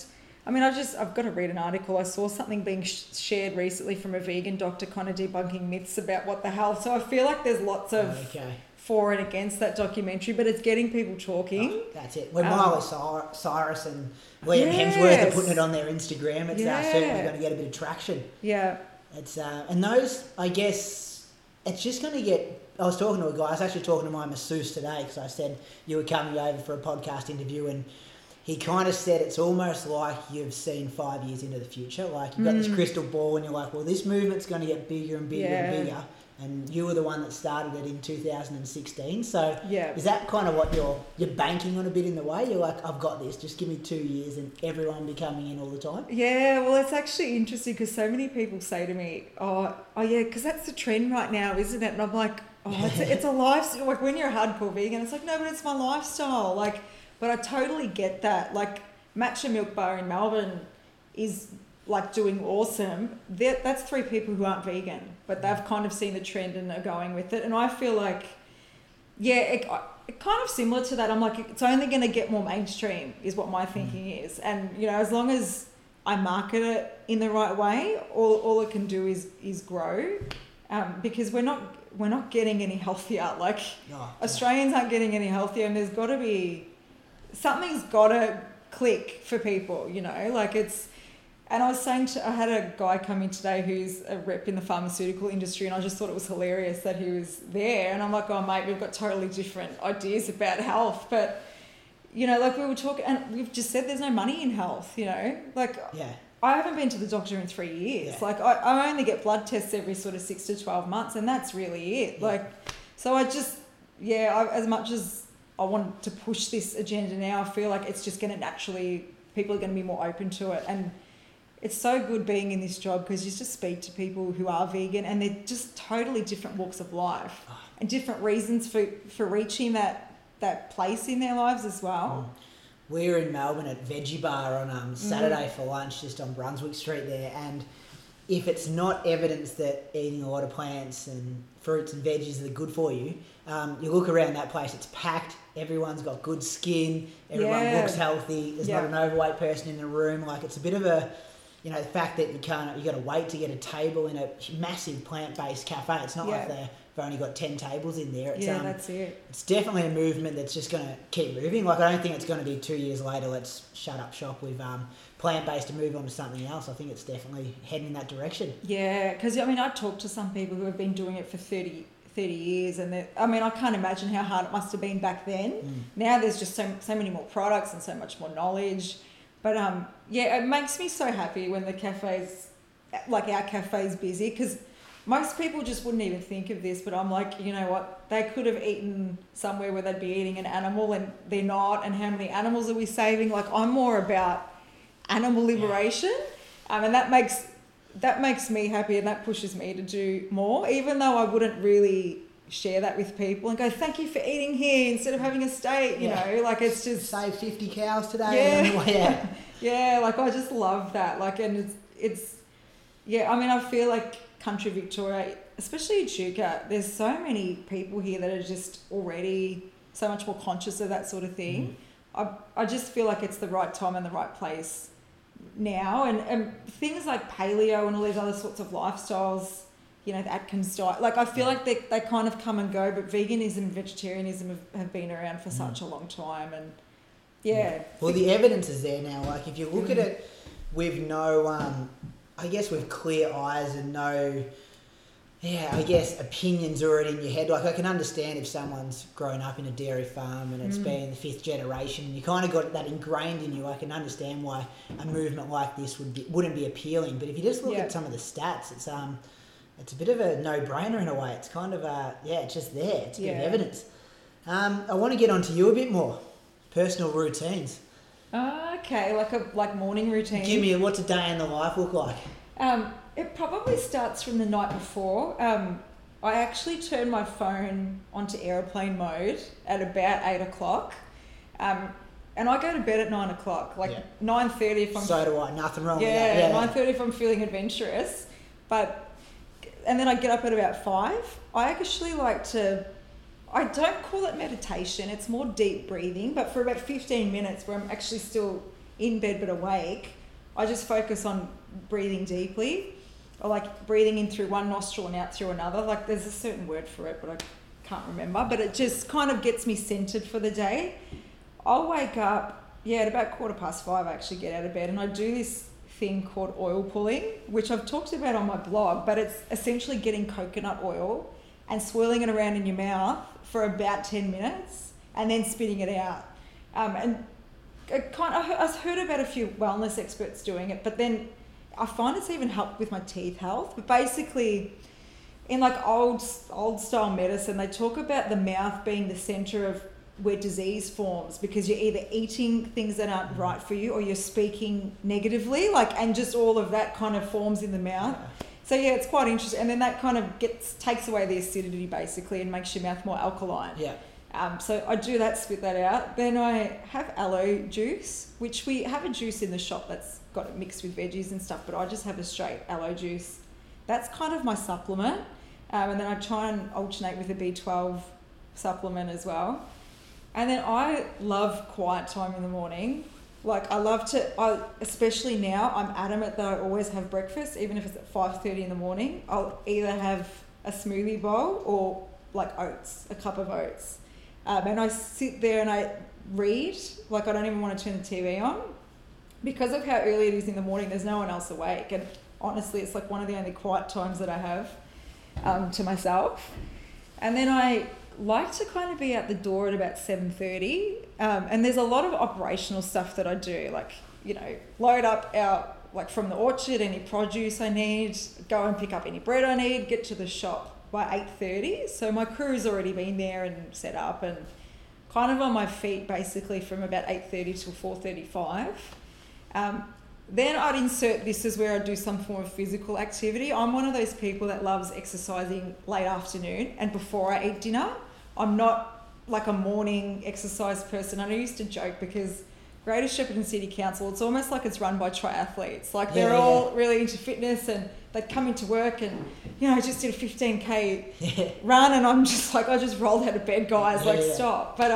I've got to read an article. I saw something being shared recently from a vegan doctor kind of debunking myths about What the Health. So I feel like there's lots of for and against that documentary, but it's getting people talking. Oh, that's it. When Miley Cyrus and Liam Hemsworth are putting it on their Instagram, it's certainly going to get a bit of traction. Yeah. It's and those, I guess, it's just going to get... I was talking to a guy, I was actually talking to my masseuse today, because I said you were coming over for a podcast interview, and he kind of said it's almost like you've seen 5 years into the future. Like, you've got this crystal ball and you're like, well, this movement's going to get bigger and bigger and bigger. And you were the one that started it in 2016. So is that kind of what you're banking on a bit in the way? You're like, I've got this. Just give me 2 years and everyone be coming in all the time? Yeah, well, it's actually interesting because so many people say to me, oh yeah, because that's the trend right now, isn't it? And I'm like, it's a lifestyle. Like, when you're a hardcore vegan, it's like, no, but it's my lifestyle. Like, but I totally get that. Like, Matcha Milk Bar in Melbourne is like doing awesome. That's 3 people who aren't vegan, but they've kind of seen the trend and are going with it. And I feel like, it kind of similar to that. I'm like, it's only going to get more mainstream is what my thinking is. And, as long as I market it in the right way, all it can do is grow. Because we're not getting any healthier. Like, Australians aren't getting any healthier, and there's got to be, something's got to click for people, like it's. And I was saying I had a guy come in today who's a rep in the pharmaceutical industry, and I just thought it was hilarious that he was there. And I'm like, oh mate, we've got totally different ideas about health, but like we were talking, and we've just said there's no money in health, like I haven't been to the doctor in 3 years. Like I only get blood tests every sort of 6 to 12 months, and that's really it. Like, so I just, as much as I want to push this agenda now, I feel like it's just going to naturally, people are going to be more open to it. And it's so good being in this job because you just speak to people who are vegan, and they're just totally different walks of life and different reasons for reaching that place in their lives as well. We were in Melbourne at Veggie Bar on Saturday for lunch, just on Brunswick Street there, and if it's not evidence that eating a lot of plants and fruits and veggies are good for you, you look around that place, it's packed, everyone's got good skin, everyone looks healthy, there's not an overweight person in the room. Like, it's a bit of a, you know, the fact that you got to wait to get a table in a massive plant-based cafe. It's not like they've only got 10 tables in there. It's, that's it. It's definitely a movement that's just going to keep moving. Like, I don't think it's going to be 2 years later, let's shut up shop with plant-based and move on to something else. I think it's definitely heading in that direction. Yeah, because, I mean, I talked to some people who have been doing it for 30 years, and I mean, I can't imagine how hard it must have been back then. Now there's just so many more products and so much more knowledge. But it makes me so happy when the cafes, like our cafe's busy, because most people just wouldn't even think of this, but I'm like, you know what, they could have eaten somewhere where they'd be eating an animal and they're not, and how many animals are we saving? Like, I'm more about animal liberation, and that makes me happy, and that pushes me to do more, even though I wouldn't really share that with people and go, thank you for eating here instead of having a steak, you know, like, it's just... Save 50 cows today. Like, I just love that. Like, and it's I mean, I feel like country Victoria, especially Echuca, there's so many people here that are just already so much more conscious of that sort of thing. I just feel like it's the right time and the right place now, and things like paleo and all these other sorts of lifestyles, you know, the Atkins diet, like, I feel like they kind of come and go, but veganism and vegetarianism have been around for such a long time, and well, the evidence is there now. Like, if you look at it with no I guess with clear eyes and no opinions already in your head. Like, I can understand if someone's grown up in a dairy farm and it's been the 5th generation and you kind of got that ingrained in you. I can understand why a movement like this wouldn't be appealing. But if you just look at some of the stats, it's a bit of a no-brainer in a way. It's kind of it's just there. It's a bit of evidence. I want to get onto you a bit more. Personal routines. Okay, like morning routine. Give me what's a day in the life look like? It probably starts from the night before. I actually turn my phone onto airplane mode at about 8 o'clock. And I go to bed at 9 o'clock, 9:30 if I'm... So do I, nothing wrong with that. 9:30 if I'm feeling adventurous. And then I get up at about 5. I actually like to... I don't call it meditation, it's more deep breathing, but for about 15 minutes where I'm actually still in bed but awake, I just focus on breathing deeply, or like breathing in through one nostril and out through another. Like, there's a certain word for it, but I can't remember, but it just kind of gets me centered for the day. I'll wake up, at about 5:15 I actually get out of bed, and I do this thing called oil pulling, which I've talked about on my blog, but it's essentially getting coconut oil and swirling it around in your mouth for about 10 minutes and then spitting it out. And I've heard about a few wellness experts doing it, but then I find it's even helped with my teeth health. But basically, in like old style medicine, they talk about the mouth being the center of where disease forms, because you're either eating things that aren't right for you or you're speaking negatively, and just all of that kind of forms in the mouth. So it's quite interesting, and then that kind of takes away the acidity basically and makes your mouth more alkaline. So I do that, spit that out. Then I have aloe juice, which we have a juice in the shop that's got it mixed with veggies and stuff, but I just have a straight aloe juice. That's kind of my supplement. And then I try and alternate with a B12 supplement as well. And then I love quiet time in the morning. Especially now, I'm adamant that I always have breakfast, even if it's at 5:30 in the morning. I'll either have a smoothie bowl or oats, a cup of oats. And I sit there and I read, I don't even want to turn the TV on. Because of how early it is in the morning, there's no one else awake. And honestly, it's one of the only quiet times that I have to myself. And then I like to kind of be out the door at about 7:30. And there's a lot of operational stuff that I do, load up from the orchard, any produce I need, go and pick up any bread I need, get to the shop by 8:30. So my crew's already been there and set up and kind of on my feet basically from about 8:30 till 4:35. Then I'd insert this as where I do some form of physical activity. I'm one of those people that loves exercising late afternoon and before I eat dinner. I'm not a morning exercise person. And I used to joke because Greater Shepparton City Council, it's almost like it's run by triathletes. Like they're all really into fitness, and they'd come into work and, you know, I just did a 15K run, and I'm just like, I just rolled out of bed, guys, stop. But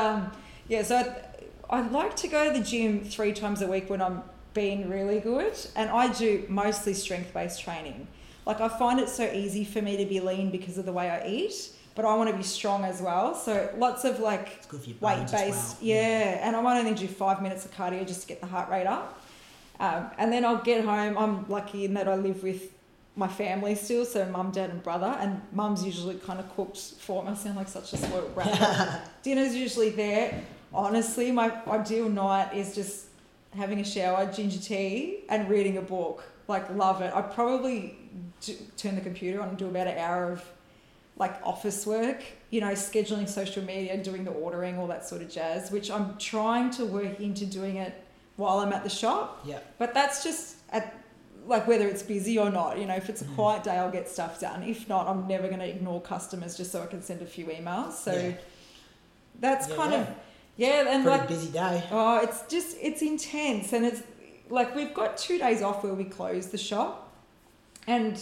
so I like to go to the gym 3 times a week when I'm being really good, and I do mostly strength-based training. Like I find it so easy for me to be lean because of the way I eat, but I want to be strong as well. So lots of like weight-based, and I might only do 5 minutes of cardio just to get the heart rate up. And then I'll get home. I'm lucky in that I live with my family still, so mum, dad and brother, and mum's usually kind of cooked for me. I sound like such a spoiled brat. Dinner's usually there. Honestly, my ideal night is just having a shower, ginger tea and reading a book. Like, love it. I probably turn the computer on and do about an hour of like office work, you know, scheduling social media, doing the ordering, all that sort of jazz, which I'm trying to work into doing it while I'm at the shop. Yeah. But that's just like whether it's busy or not, you know, if it's a quiet day, I'll get stuff done. If not, I'm never going to ignore customers just so I can send a few emails. So that's kind of, and pretty like busy day. Oh, it's intense, and it's like we've got 2 days off where we close the shop, and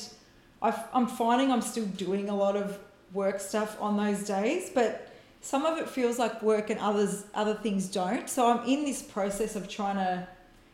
I'm finding I'm still doing a lot of work stuff on those days, but some of it feels like work and other things don't. So I'm in this process of trying to,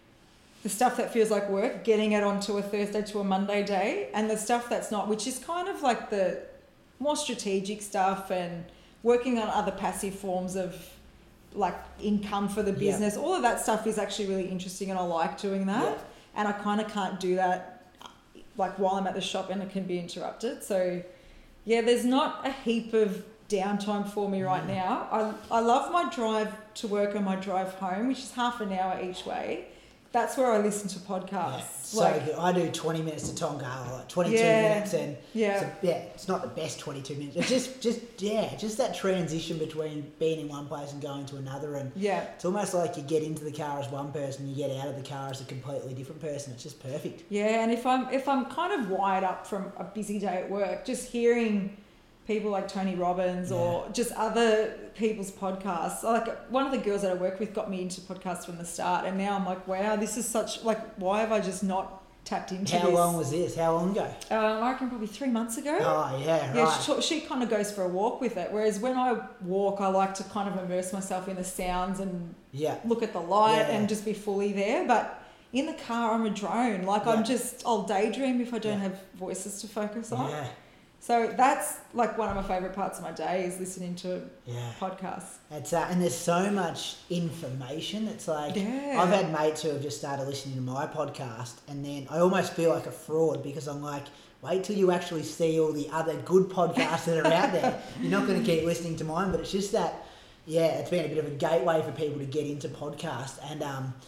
the stuff that feels like work, getting it onto a Thursday to a Monday day, and the stuff that's not, which is kind of like the more strategic stuff and working on other passive forms of like income for the business. All of that stuff is actually really interesting, and I like doing that. And I kind of can't do that like while I'm at the shop, and it can be interrupted. So there's not a heap of downtime for me right now. I love my drive to work and my drive home, which is half an hour each way. That's where I listen to podcasts. So good. I do 20 minutes to Tonga, like 22 minutes, and it's not the best 22 minutes. It's just that transition between being in one place and going to another, and it's almost like you get into the car as one person, you get out of the car as a completely different person. It's just perfect. Yeah, and if I'm kind of wired up from a busy day at work, just hearing people like Tony Robbins or just other people's podcasts. Like one of the girls that I work with got me into podcasts from the start, and now I'm like, wow, this is such, like, why have I just not tapped into this? How long was this? How long ago? I reckon probably 3 months ago. Oh, yeah, right. Yeah, she kind of goes for a walk with it, whereas when I walk, I like to kind of immerse myself in the sounds and look at the light and just be fully there. But in the car, I'm a drone. Like I'll daydream if I don't have voices to focus on. Yeah. So that's like one of my favourite parts of my day is listening to podcasts. It's and there's so much information. It's like I've had mates who have just started listening to my podcast, and then I almost feel like a fraud because I'm like, wait till you actually see all the other good podcasts that are out there. You're not going to keep listening to mine, but it's just that, it's been a bit of a gateway for people to get into podcasts, and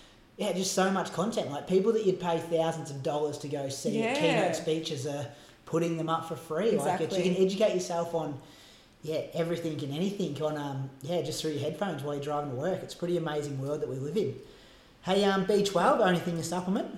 just so much content. Like people that you'd pay thousands of dollars to go see at keynote speeches are putting them up for free. Exactly. Like you can educate yourself on everything and anything on just through your headphones while you're driving to work. It's a pretty amazing world that we live in. Hey, B12, anything to supplement?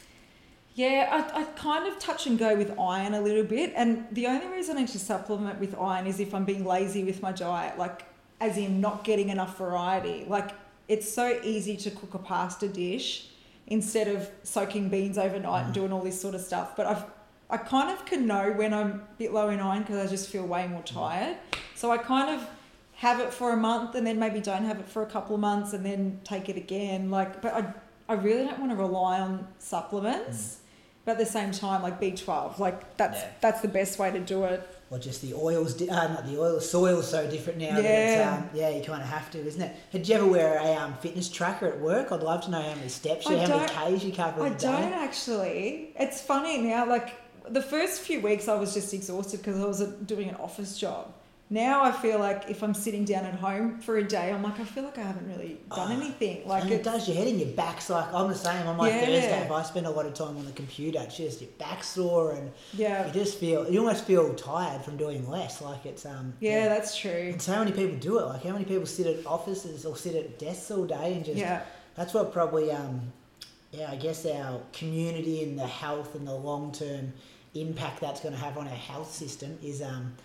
I kind of touch and go with iron a little bit, and the only reason I need to supplement with iron is if I'm being lazy with my diet, like as in not getting enough variety. Like it's so easy to cook a pasta dish instead of soaking beans overnight and doing all this sort of stuff, but I kind of can know when I'm a bit low in iron because I just feel way more tired. So I kind of have it for a month and then maybe don't have it for a couple of months and then take it again. But I really don't want to rely on supplements. But at the same time, like B12, like that's the best way to do it. Or just the oils, not the oil, the soil's so different now that it's, you kind of have to, isn't it? Did you ever wear a fitness tracker at work? I'd love to know how many steps how many Ks you cover a day. I don't actually. It's funny now, like, the first few weeks I was just exhausted because I was doing an office job. Now I feel like if I'm sitting down at home for a day, I'm like, I feel like I haven't really done anything. Like and it does your head in, your back's like, I'm the same on my Thursday. If I spend a lot of time on the computer, it's just your back's sore and you almost feel tired from doing less. Like it's that's true. And so many people do it. Like how many people sit at offices or sit at desks all day and just that's what probably I guess our community and the health and the long term impact that's going to have on our health system is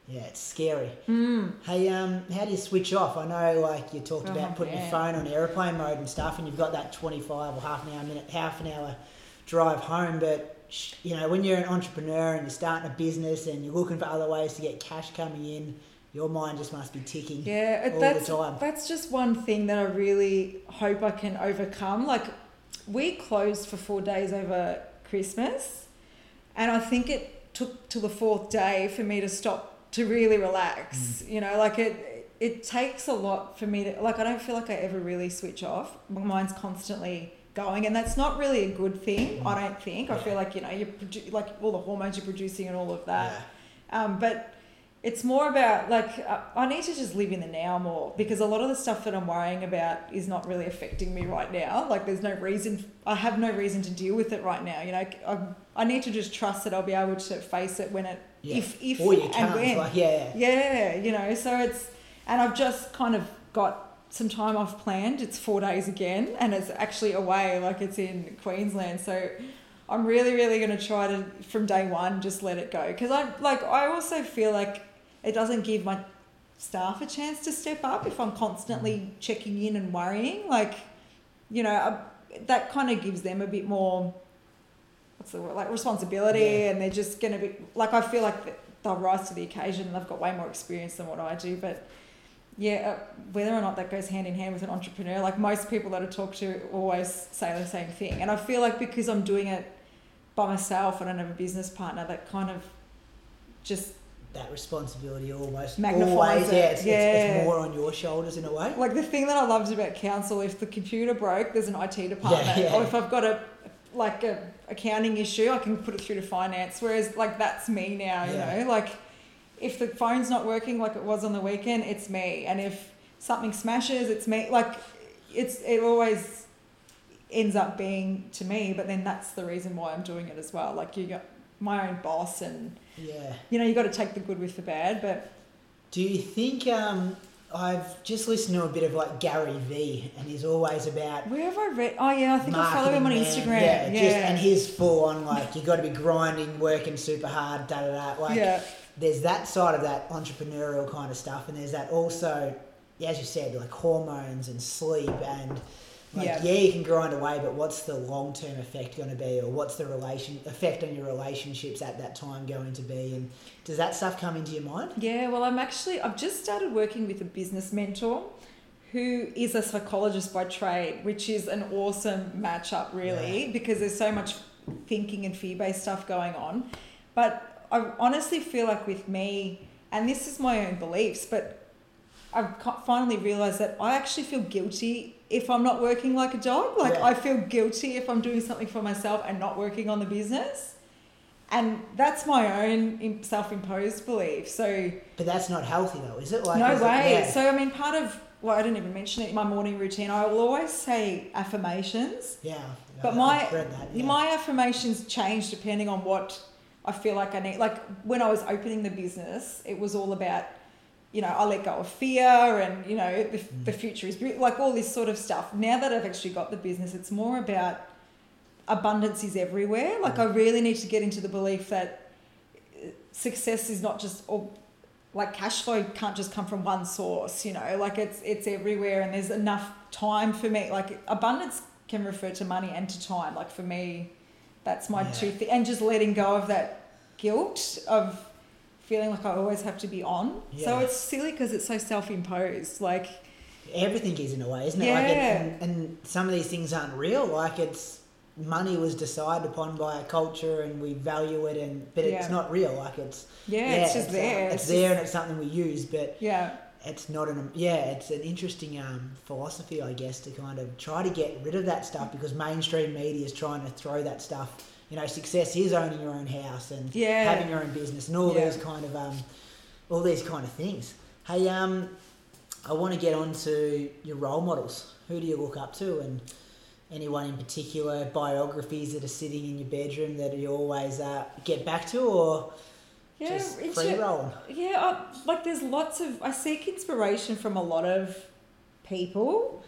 Yeah, it's scary. Hey, how do you switch off? I know, like, you talked about putting your phone on airplane mode and stuff, and you've got that 25 or half an hour drive home. But, you know, when you're an entrepreneur and you're starting a business and you're looking for other ways to get cash coming in, your mind just must be ticking all the time. That's just one thing that I really hope I can overcome. Like, we closed for 4 days over Christmas, and I think it took till the 4th day for me to stop to really relax. You know, like it takes a lot for me to, like, I don't feel like I ever really switch off. My mind's constantly going, and that's not really a good thing, I don't think. I feel like, you know, you like all the hormones you're producing and all of that. But it's more about, like, I need to just live in the now more, because a lot of the stuff that I'm worrying about is not really affecting me right now. Like, I have no reason to deal with it right now. You know, I need to just trust that I'll be able to face it when it, if or you and can't, when. like, you know, so and I've just kind of got some time off planned. It's 4 days again, and it's actually away, like, it's in Queensland. So I'm really, really going to try to, from day one, just let it go. Because I also feel like it doesn't give my staff a chance to step up if I'm constantly checking in and worrying. Like, you know, that kind of gives them a bit more, what's the word, like, responsibility, and they're just going to be, like, I feel like they'll rise to the occasion, and they've got way more experience than what I do. But yeah, whether or not that goes hand in hand with an entrepreneur, like, most people that I talk to always say the same thing. And I feel like because I'm doing it by myself, I don't have a business partner, that kind of just, that responsibility almost magnifies always, it. It's more on your shoulders in a way. Like, the thing that I loved about council, if the computer broke, there's an IT department. Or if I've got a accounting issue, I can put it through to finance. Whereas, like, that's me now, you know. Like, if the phone's not working like it was on the weekend, it's me. And if something smashes, it's me. Like, it always ends up being to me, but then that's the reason why I'm doing it as well. Like, you got my own boss, and you know, you got to take the good with the bad. But do you think I've just listened to a bit of, like, Gary Vee, and he's always about, where have I read? Oh yeah, I think I follow him on Instagram. And he's full on, like, you got to be grinding, working super hard, like, there's that side of that entrepreneurial kind of stuff, and there's that also, as you said, like, hormones and sleep and, like, you can grind away, but what's the long-term effect going to be, or what's the effect on your relationships at that time going to be, and does that stuff come into your mind? Yeah, well, I've just started working with a business mentor who is a psychologist by trade, which is an awesome matchup, really, because there's so much thinking and fear-based stuff going on. But I honestly feel like with me, and this is my own beliefs, but I've finally realised that I actually feel guilty if I'm not working like a dog. Like, I feel guilty if I'm doing something for myself and not working on the business. And that's my own self-imposed belief. So, but that's not healthy though, is it? Like, no way. So, I mean, part of, well, I didn't even mention it in my morning routine, I will always say affirmations. But my affirmations change depending on what I feel like I need. Like, when I was opening the business, it was all about, you know, I let go of fear, and, you know, the future is like all this sort of stuff. Now that I've actually got the business, it's more about abundance is everywhere. Like, I really need to get into the belief that success is not just, or like, cash flow can't just come from one source, you know, like, it's everywhere, and there's enough time for me. Like, abundance can refer to money and to time. Like, for me, that's my two things. And just letting go of that guilt of feeling like I always have to be on. So it's silly because it's so self-imposed. Like, everything is in a way, isn't it? Like, and some of these things aren't real. Like, it's, money was decided upon by a culture, and we value it, but it's not real. Like, it's it's just there. It's there, and it's something we use, but it's not it's an interesting philosophy, I guess, to kind of try to get rid of that stuff, because mainstream media is trying to throw that stuff. You know, success is owning your own house and having your own business and all these kind of things. Hey, I want to get on to your role models. Who do you look up to, and anyone in particular, biographies that are sitting in your bedroom that you always get back to, or just free rolling? Like, there's lots of, I seek inspiration from a lot of people,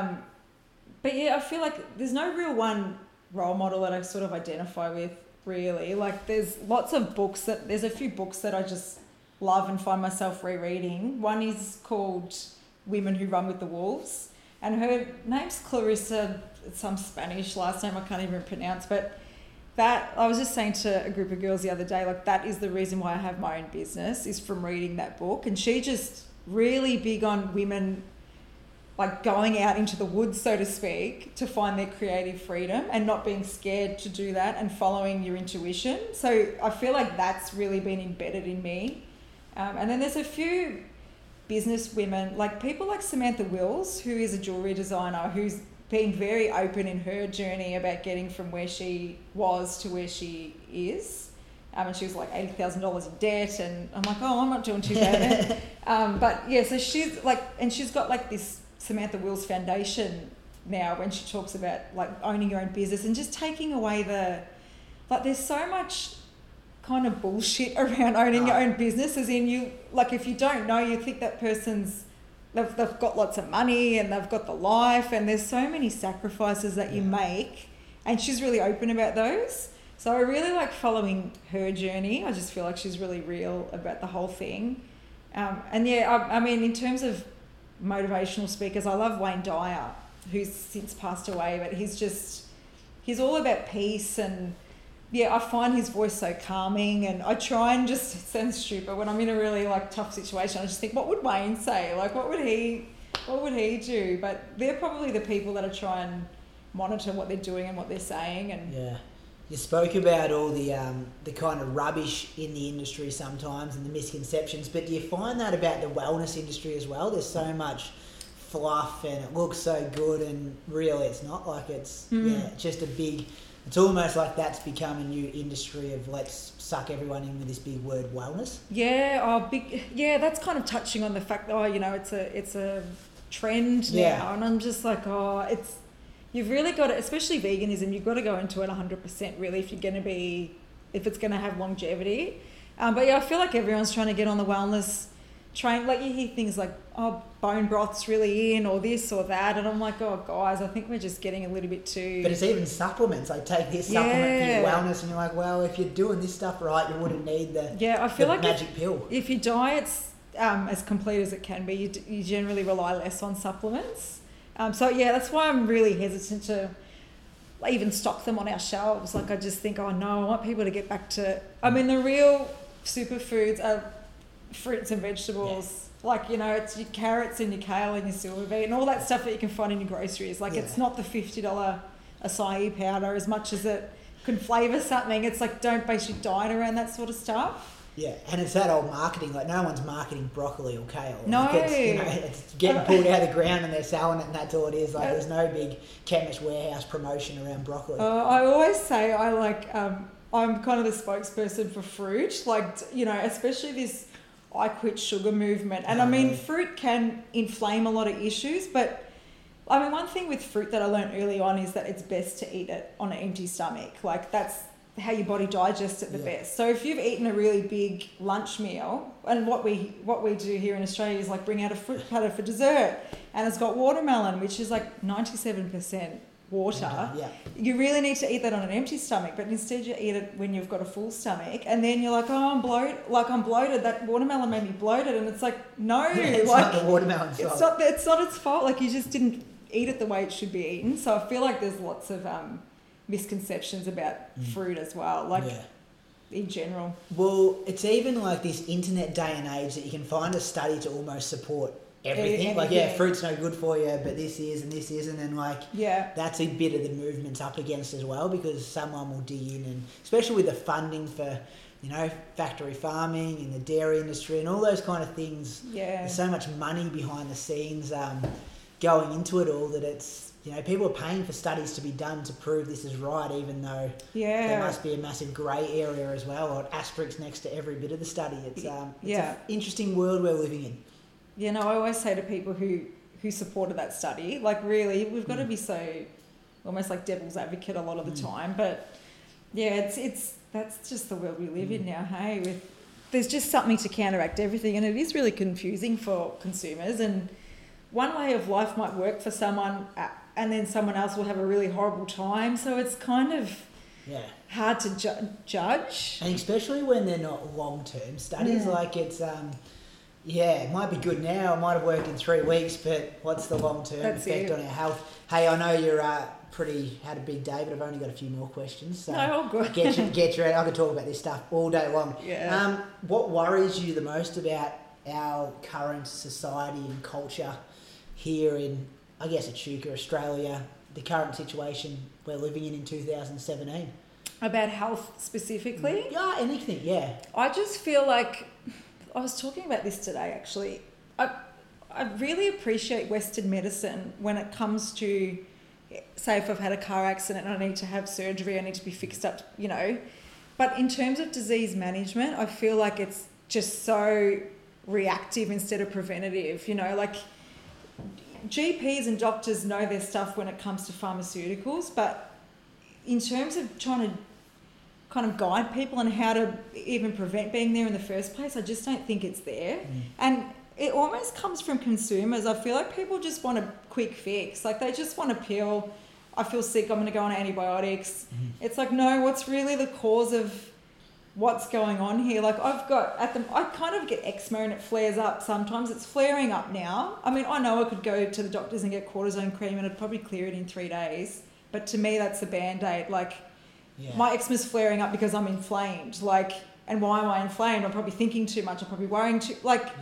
but I feel like there's no real one role model that I sort of identify with, really. Like, there's lots of books there's a few books that I just love and find myself rereading. One is called Women Who Run with the Wolves, and her name's Clarissa, some Spanish last name I can't even pronounce, but that, I was just saying to a group of girls the other day, like that is the reason why I have my own business, is from reading that book. And she just really big on women like going out into the woods, so to speak, to find their creative freedom and not being scared to do that and following your intuition. So I feel like that's really been embedded in me. And then there's a few business women, like people like Samantha Wills, who is a jewellery designer, who's been very open in her journey about getting from where she was to where she is. And she was like $80,000 in debt, and I'm like, oh, I'm not doing too bad. But yeah, so she's like, and she's got like this Samantha Wills Foundation now, when she talks about like owning your own business and just taking away like there's so much kind of bullshit around owning your own business, as in you, like if you don't know, you think that person's, they've got lots of money and they've got the life, and there's so many sacrifices that you make, and she's really open about those. So I really like following her journey. I just feel like she's really real about the whole thing. And yeah, I mean, in terms of motivational speakers, I love Wayne Dyer, who's since passed away, but he's all about peace, and yeah, I find his voice so calming, and I try and just, it sounds stupid, when I'm in a really like tough situation, I just think, what would Wayne say? Like, what would he do? But they're probably the people that I try and monitor what they're doing and what they're saying. And yeah. You spoke about all the kind of rubbish in the industry sometimes and the misconceptions, but do you find that about the wellness industry as well? There's so much fluff and it looks so good, and really it's not. Like it's just a big, it's almost like that's become a new industry of let's suck everyone in with this big word wellness. Yeah, that's kind of touching on the fact that, it's a trend now, and I'm just like, you've really got to, especially veganism, you've got to go into it 100% really if it's going to have longevity. But yeah, I feel like everyone's trying to get on the wellness train. Like you hear things like, bone broth's really in, or this or that, and I'm like, guys, I think we're just getting a little bit too... But it's even supplements. Like take this supplement for your wellness, and you're like, well, if you're doing this stuff right, you wouldn't need I feel like magic pill. If your diet's as complete as it can be, you generally rely less on supplements. So yeah, that's why I'm really hesitant to even stock them on our shelves. Like I just think, I want people to get back to, the real superfoods are fruits and vegetables. Like, it's your carrots and your kale and your silver beet and all that stuff that you can find in your groceries. Like it's not the $50 acai powder as much as it can flavour something. It's like, don't base your diet around that sort of stuff. Yeah, and it's that old marketing. Like no one's marketing broccoli or kale. No, like it's getting pulled out of the ground and they're selling it, and that's all it is. Like there's no big Chemist Warehouse promotion around broccoli. I always say I'm kind of the spokesperson for fruit. Like especially this I quit sugar movement. And fruit can inflame a lot of issues, but one thing with fruit that I learned early on is that it's best to eat it on an empty stomach. Like that's how your body digests it the best. So if you've eaten a really big lunch meal, and what we do here in Australia is like bring out a fruit platter for dessert, and it's got watermelon, which is like 97% water. Yeah. You really need to eat that on an empty stomach, but instead you eat it when you've got a full stomach, and then you're like, I'm bloated. That watermelon made me bloated, and it's like, no, it's not the watermelon's fault. It's not its fault. Like you just didn't eat it the way it should be eaten. So I feel like there's lots of misconceptions about fruit as well, in general. Well, it's even like this internet day and age that you can find a study to almost support everything. Like, fruit's no good for you, but this is and this isn't, and that's a bit of the movement's up against as well, because someone will dig in, and especially with the funding for factory farming and the dairy industry and all those kind of things. There's so much money behind the scenes going into it all that it's, people are paying for studies to be done to prove this is right, even though there must be a massive grey area as well, or an asterisk next to every bit of the study. It's an interesting world we're living in. I always say to people who supported that study, like really, we've got to be so almost like devil's advocate a lot of the time. But it's that's just the world we live in now. Hey, there's just something to counteract everything, and it is really confusing for consumers. And one way of life might work for someone, and then someone else will have a really horrible time. So it's kind of, hard to judge. And especially when they're not long-term studies, like it's, it might be good now, it might have worked in 3 weeks, but what's the long-term effect on our health? Hey, I know you're had a big day, but I've only got a few more questions. So no, all good. Get you ready. I could talk about this stuff all day long. Yeah. What worries you the most about our current society and culture here in, I guess, Echuca, Australia, the current situation we're living in 2017? About health specifically? Yeah, anything, yeah. I just feel like, I was talking about this today actually, I really appreciate Western medicine when it comes to, say if I've had a car accident and I need to have surgery, I need to be fixed up, But in terms of disease management, I feel like it's just so reactive instead of preventative, like GPs and doctors know their stuff when it comes to pharmaceuticals, but in terms of trying to kind of guide people on how to even prevent being there in the first place, I just don't think it's there. And it almost comes from consumers. I feel like people just want a quick fix. Like they just want a pill. I feel sick, I'm going to go on antibiotics. It's like, no, what's really the cause of what's going on here? Like I kind of get eczema and it flares up sometimes. It's flaring up now. I mean, I know I could go to the doctors and get cortisone cream and I'd probably clear it in 3 days. But to me, that's a Band-Aid. My eczema's flaring up because I'm inflamed. And why am I inflamed? I'm probably thinking too much. I'm probably worrying too...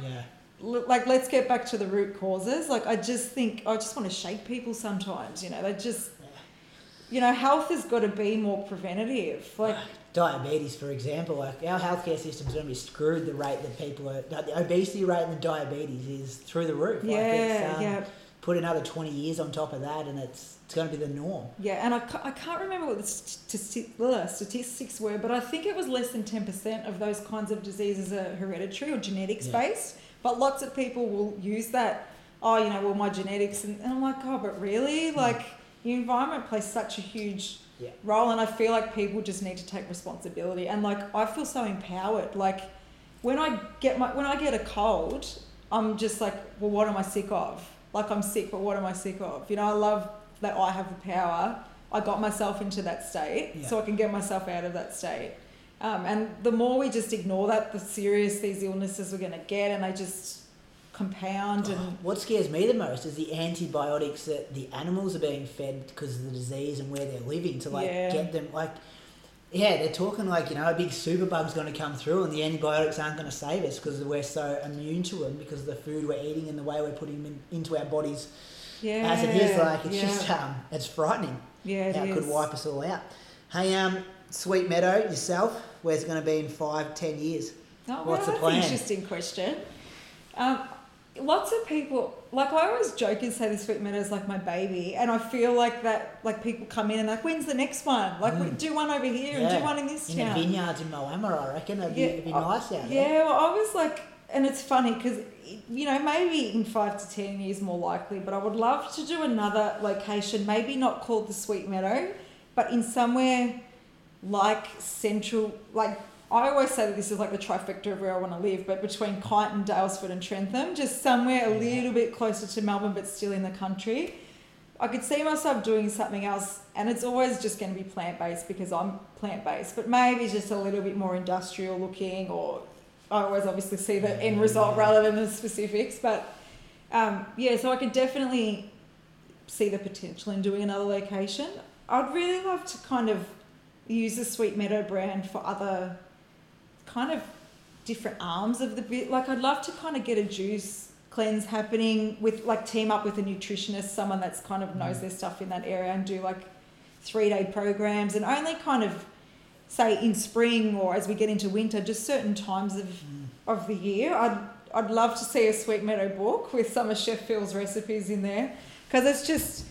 let's get back to the root causes. I just want to shake people sometimes, they just... health has got to be more preventative. Diabetes, for example, our healthcare system's going to be screwed. The rate that people are... The obesity rate and the diabetes is through the roof. Put another 20 years on top of that and it's going to be the norm. Yeah, and I can't remember what the statistics were, but I think it was less than 10% of those kinds of diseases are hereditary or genetics-based. But lots of people will use that, my genetics. And I'm like, oh, but really? The environment plays such a huge role, and I feel like people just need to take responsibility. And, I feel so empowered. When I get a cold, I'm just like, well, what am I sick of? I'm sick, but what am I sick of? I love that I have the power. I got myself into that state, so I can get myself out of that state. And the more we just ignore that, the serious these illnesses are going to get, and they just compound. And what scares me the most is the antibiotics that the animals are being fed because of the disease and where they're living to get them they're talking a big superbug's going to come through and the antibiotics aren't going to save us because we're so immune to them because of the food we're eating and the way we're putting them into our bodies as it is. It's just it's frightening how it could wipe us all out. Hey, Sweet Meadow, yourself, where's it going to be in 5-10 years? What's the plan? That's an interesting question. Lots of people, I always joke and say the Sweet Meadow is like my baby, and I feel like that, people come in and when's the next one? Do one over here and do one in this town. In the vineyards in Moama, I reckon, it'd be nice out there. Yeah, well, I was and it's funny because, maybe in 5 to 10 years more likely, but I would love to do another location, maybe not called the Sweet Meadow, but in somewhere central, I always say that this is the trifecta of where I want to live, but between Kyneton, Daylesford and Trentham, just somewhere a little bit closer to Melbourne but still in the country. I could see myself doing something else, and it's always just going to be plant-based because I'm plant-based, but maybe just a little bit more industrial looking, or I always obviously see the end result rather than the specifics. But so I could definitely see the potential in doing another location. I'd really love to kind of use the Sweet Meadow brand for other kind of different arms of the bit. I'd love to kind of get a juice cleanse happening with team up with a nutritionist, someone that's kind of knows their stuff in that area, and do 3-day programs, and only kind of say in spring or as we get into winter, just certain times of the year. I'd love to see a Sweet Meadow book with some of Chef Phil's recipes in there, because it's just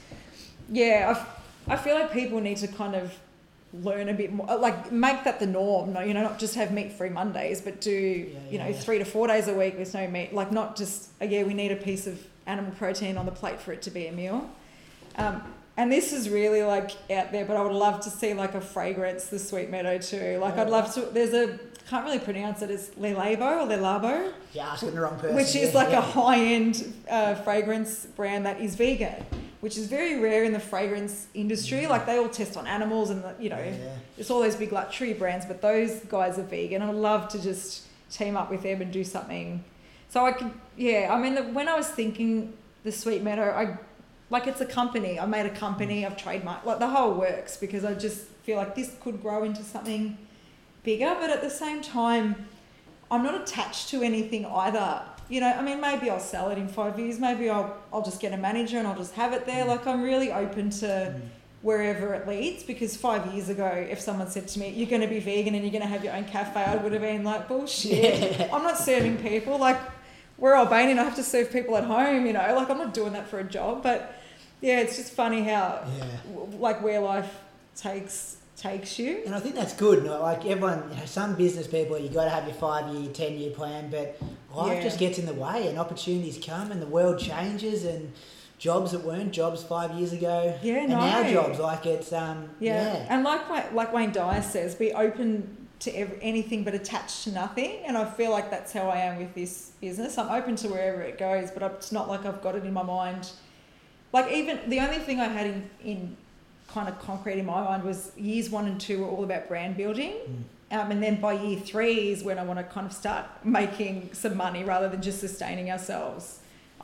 I feel like people need to kind of learn a bit more, make that the norm, not just have meat-free Mondays, but do 3 to 4 days a week with no meat, not just we need a piece of animal protein on the plate for it to be a meal. And this is really out there, but I would love to see a fragrance, the Sweet Meadow too. I'd love to, can't really pronounce it, it's Le Labo. Yeah, asking the wrong person. Which is a high-end fragrance brand that is vegan. which is very rare in the fragrance industry. Like they all test on animals and, it's all those big luxury brands, but those guys are vegan. I'd love to just team up with them and do something. So I could, when I was thinking the Sweet Meadow, it's a company. I made a company, I've trademarked, like the whole works, because I just feel like this could grow into something bigger, but at the same time, I'm not attached to anything either. Maybe I'll sell it in 5 years. Maybe I'll just get a manager and I'll just have it there. Like I'm really open to wherever it leads, because 5 years ago, if someone said to me, you're going to be vegan and you're going to have your own cafe, I would have been like, bullshit. Yeah. I'm not serving people. Like we're Albanian, I have to serve people at home, like I'm not doing that for a job. But yeah, it's just funny how where life takes you. And I think that's good. Like everyone, some business people, you got to have your 5-year, 10-year plan, but life just gets in the way and opportunities come and the world changes and jobs that weren't jobs 5 years ago now jobs. Like it's, And like Wayne Dyer says, be open to anything but attached to nothing. And I feel like that's how I am with this business. I'm open to wherever it goes, but it's not like I've got it in my mind. Like even the only thing I had in kind of concrete in my mind was years 1 and 2 were all about brand building. And then by year 3 is when I want to kind of start making some money rather than just sustaining ourselves.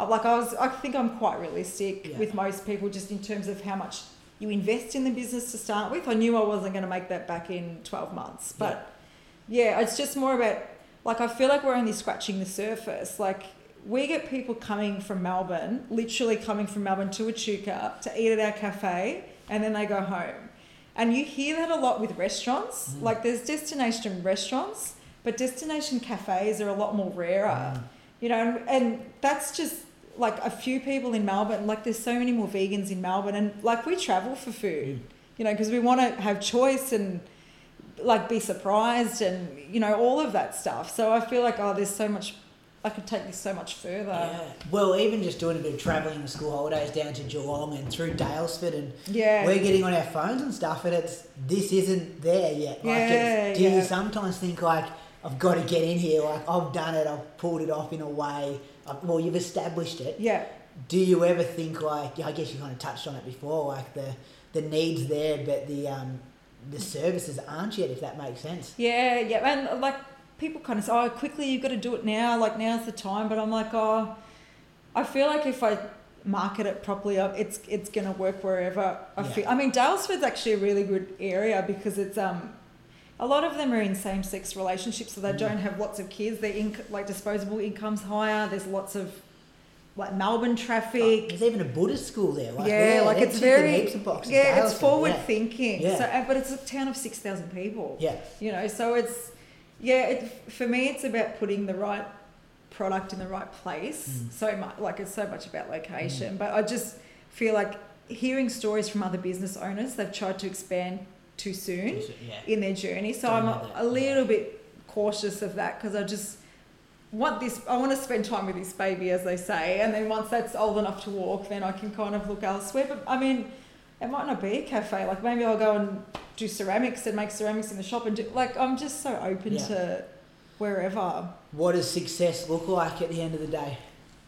I think I'm quite realistic with most people, just in terms of how much you invest in the business to start with. I knew I wasn't going to make that back in 12 months, but it's just more about, like, I feel like we're only scratching the surface. Like we get people coming from Melbourne, literally coming from Melbourne to Echuca to eat at our cafe, and then they go home. And you hear that a lot with restaurants. Like there's destination restaurants, but destination cafes are a lot more rarer, and that's just like a few people in Melbourne. Like there's so many more vegans in Melbourne, and like we travel for food, because we want to have choice and like be surprised and, all of that stuff. So I feel like, there's so much, I could take this so much further. Yeah. Well, even just doing a bit of travelling in the school holidays down to Geelong and through Daylesford, and we're getting on our phones and stuff, and this isn't there yet. Like do you sometimes think like, I've got to get in here, like I've done it, I've pulled it off in a way, you've established it. Yeah. Do you ever think like, I guess you kind of touched on it before, like the needs there, but the services aren't yet, if that makes sense? Yeah, and like, people kind of say, quickly, you've got to do it now, like now's the time. But I'm like, I feel like if I market it properly, it's going to work wherever I feel. I mean, Daylesford's actually a really good area because it's, a lot of them are in same-sex relationships, so they don't have lots of kids. Their disposable income's higher. There's lots of like Melbourne traffic. There's even a Buddhist school there. It's very heaps of boxes. it's forward thinking. Yeah. So, but it's a town of 6,000 people. Yeah. So it's. For me, it's about putting the right product in the right place. So much, like it's so much about location. But I just feel like hearing stories from other business owners, they've tried to expand too soon in their journey. So I'm a little bit cautious of that, because I just want this. I want to spend time with this baby, as they say, and then once that's old enough to walk, then I can kind of look elsewhere. But I mean, it might not be a cafe. Like maybe I'll go and do ceramics and make ceramics in the shop and do, like, I'm just so open to wherever. What does success look like at the end of the day?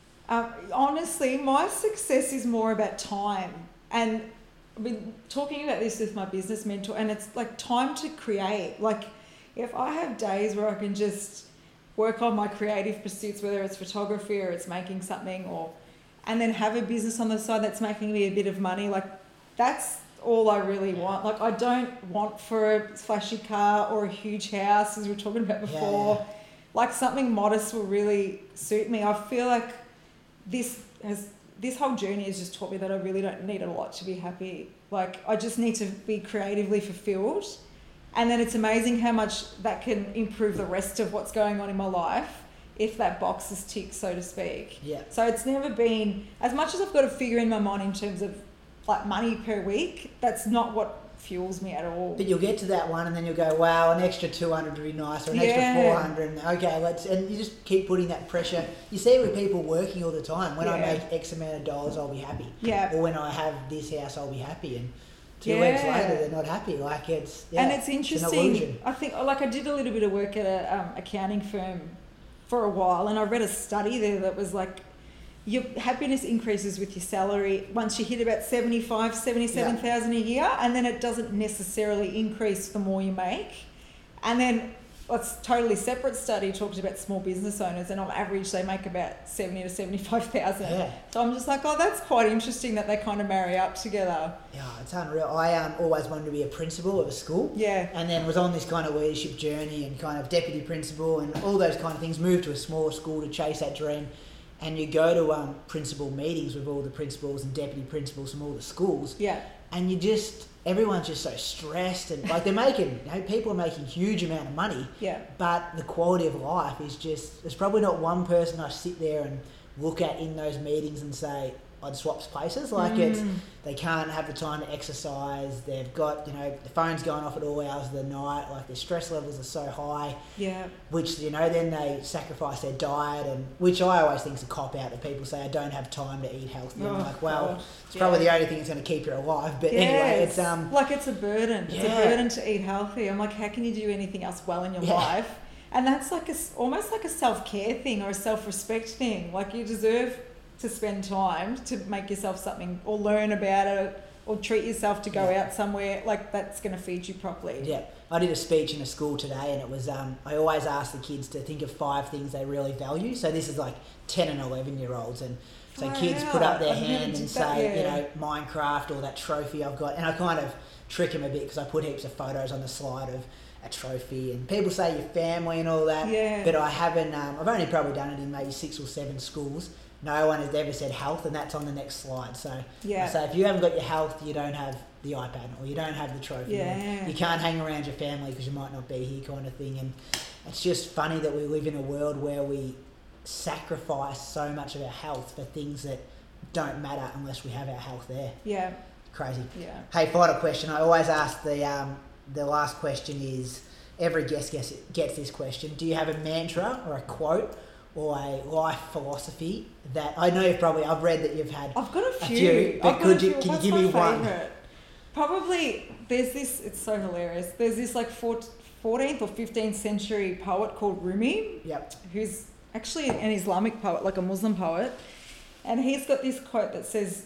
Honestly, my success is more about time. And I've been talking about this with my business mentor, and it's like time to create. Like if I have days where I can just work on my creative pursuits, whether it's photography or it's making something, and then have a business on the side that's making me a bit of money, like that's all I really want. Like I don't want for a flashy car or a huge house, as we were talking about before. Like something modest will really suit me. I feel like this whole journey has just taught me that I really don't need a lot to be happy. Like I just need to be creatively fulfilled, and then it's amazing how much that can improve the rest of what's going on in my life if that box is ticked, so to speak. Yeah. So it's never been, as much as I've got to figure in my mind in terms of like money per week, that's not what fuels me at all. But you'll get to that one and then you'll go, wow, an extra 200 would be nice, or an extra 400. Okay, and you just keep putting that pressure. You see it with people working all the time. When I make X amount of dollars, I'll be happy. Yeah. Or when I have this house, I'll be happy. And 2 weeks later, they're not happy. Like it's, and it's interesting. It's an illusion. I think, like, I did a little bit of work at a accounting firm for a while, and I read a study there that was like, your happiness increases with your salary once you hit about 77,000 a year, and then it doesn't necessarily increase the more you make. And then a totally separate study talked about small business owners, and on average they make about 70 to 75,000. Yeah. So I'm just like, oh, that's quite interesting that they kind of marry up together. Yeah, it's unreal. I always wanted to be a principal of a school. Yeah. And then was on this kind of leadership journey and kind of deputy principal and all those kind of things. Moved to a smaller school to chase that dream. And you go to principal meetings with all the principals and deputy principals from all the schools. Yeah. And everyone's just so stressed, and like they're making, people are making huge amount of money. Yeah. But the quality of life is just, there's probably not one person I sit there and look at in those meetings and say, I'd swap places. Like they can't have the time to exercise. They've got, the phone's going off at all hours of the night. Like their stress levels are so high. Yeah. Which, then they sacrifice their diet, and which I always think is a cop out that people say, I don't have time to eat healthy. I'm like, well, God. it's probably the only thing that's going to keep you alive. But anyway, it's like it's a burden. It's a burden to eat healthy. I'm like, how can you do anything else well in your life? And that's like almost like a self-care thing or a self-respect thing. Like you deserve to spend time to make yourself something or learn about it or treat yourself to go out somewhere like that's going to feed you properly. Yeah. I did a speech in a school today, and it was, I always ask the kids to think of 5 things they really value. So this is like 10 and 11-year-olds. And so kids put up their hand and say, Minecraft or that trophy I've got. And I kind of trick them a bit because I put heaps of photos on the slide of a trophy, and people say your family and all that. Yeah. But I haven't, I've only probably done it in maybe 6 or 7 schools. No one has ever said health, and that's on the next slide. So I say, if you haven't got your health, you don't have the iPad or you don't have the trophy. Yeah. You can't hang around your family because you might not be here, kind of thing. And it's just funny that we live in a world where we sacrifice so much of our health for things that don't matter unless we have our health there. Yeah. Crazy. Yeah. Hey, final question. I always ask the last question is, every guest gets this question. Do you have a mantra or a quote or a life philosophy that I know I've read that you've had? I've got a few. But can you give me one? Probably there's this, it's so hilarious. There's this like 14th or 15th century poet called Rumi. Yep. Who's actually an Islamic poet, like a Muslim poet. And he's got this quote that says,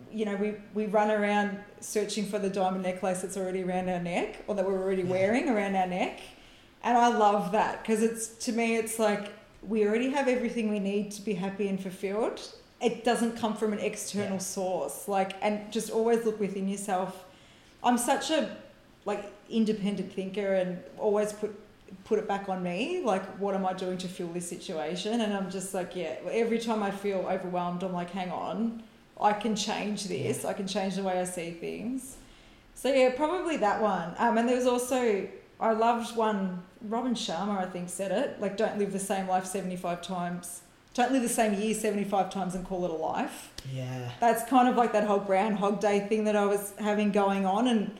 we run around searching for the diamond necklace that's already around our neck or that we're already wearing around our neck. And I love that because to me, it's like, we already have everything we need to be happy and fulfilled. It doesn't come from an external source. And just always look within yourself. I'm such a independent thinker and always put it back on me. Like, what am I doing to fuel this situation? And I'm just like, every time I feel overwhelmed, I'm like, hang on, I can change this. I can change the way I see things. So probably that one. And there was also, I loved one, Robin Sharma, I think, said it, like, don't live the same life 75 times. Don't live the same year 75 times and call it a life. Yeah. That's kind of like that whole Groundhog Day thing that I was having going on. And,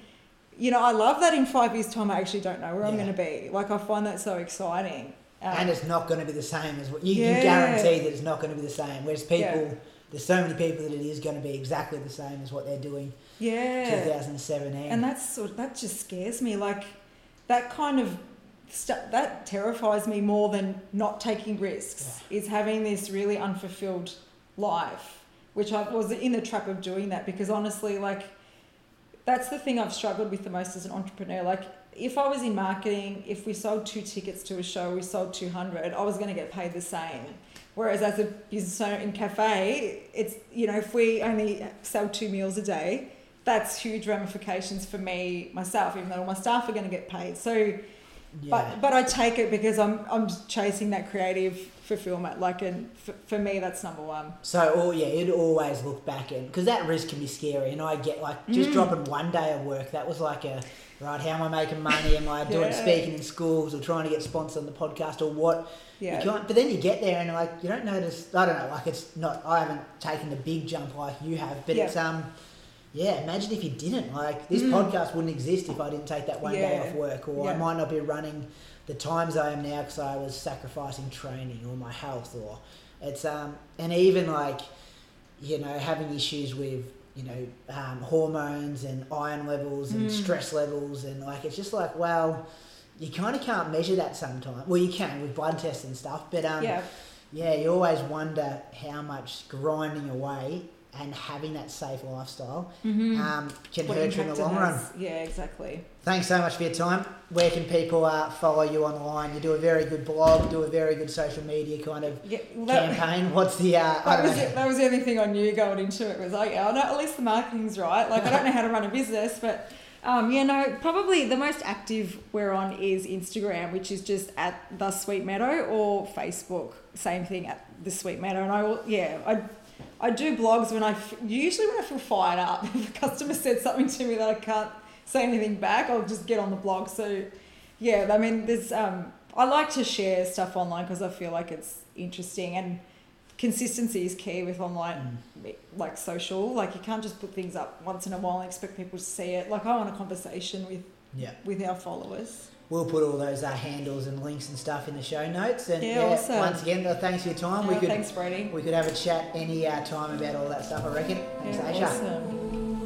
I love that in 5 years' time I actually don't know where I'm going to be. Like, I find that so exciting. And it's not going to be the same as what you guarantee that it's not going to be the same. Whereas people, there's so many people that it is going to be exactly the same as what they're doing. Yeah. 2017. And that just scares me. Like, that kind of stuff, that terrifies me more than not taking risks, is having this really unfulfilled life, which I was in the trap of doing that because honestly, like, that's the thing I've struggled with the most as an entrepreneur. Like, if I was in marketing, if we sold 2 tickets to a show, we sold 200, I was going to get paid the same. Whereas as a business owner in cafe, it's, if we only sell 2 meals a day, that's huge ramifications for me, myself, even though all my staff are going to get paid. So, but I take it because I'm chasing that creative fulfillment. Like, and for me, that's number one. So, you'd always look back because that risk can be scary. And I get just dropping one day of work. That was like right, how am I making money? Am I doing speaking in schools or trying to get sponsored on the podcast or what? Yeah. But then you get there and you don't notice, I don't know, like it's not, I haven't taken the big jump like you have, but it's, imagine if you didn't. Like, this podcast wouldn't exist if I didn't take that one day off work, or I might not be running the times I am now because I was sacrificing training or my health, or it's, and even having issues with, hormones and iron levels and stress levels, and it's just like, well, you kind of can't measure that sometimes. Well, you can with blood tests and stuff, but Yeah, you always wonder how much grinding away and having that safe lifestyle can hurt you in the long run. Yeah, exactly. Thanks so much for your time. Where can people follow you online? You do a very good blog, do a very good social media kind of campaign. What's the... that was the only thing I knew going into it was like, I know at least the marketing's right. Like, I don't know how to run a business, but... probably the most active we're on is Instagram, which is just at The Sweet Meadow, or Facebook, same thing, at The Sweet Meadow. And I do blogs usually when I feel fired up. If a customer said something to me that I can't say anything back, I'll just get on the blog. So, yeah, I mean, there's I like to share stuff online because I feel like it's interesting, and consistency is key with online, like social. Like, you can't just put things up once in a while and expect people to see it. Like, I want a conversation with our followers. We'll put all those handles and links and stuff in the show notes. And awesome. Once again, thanks for your time. Thanks, Brady. We could have a chat any time about all that stuff, I reckon. Thanks, Aisha. Awesome.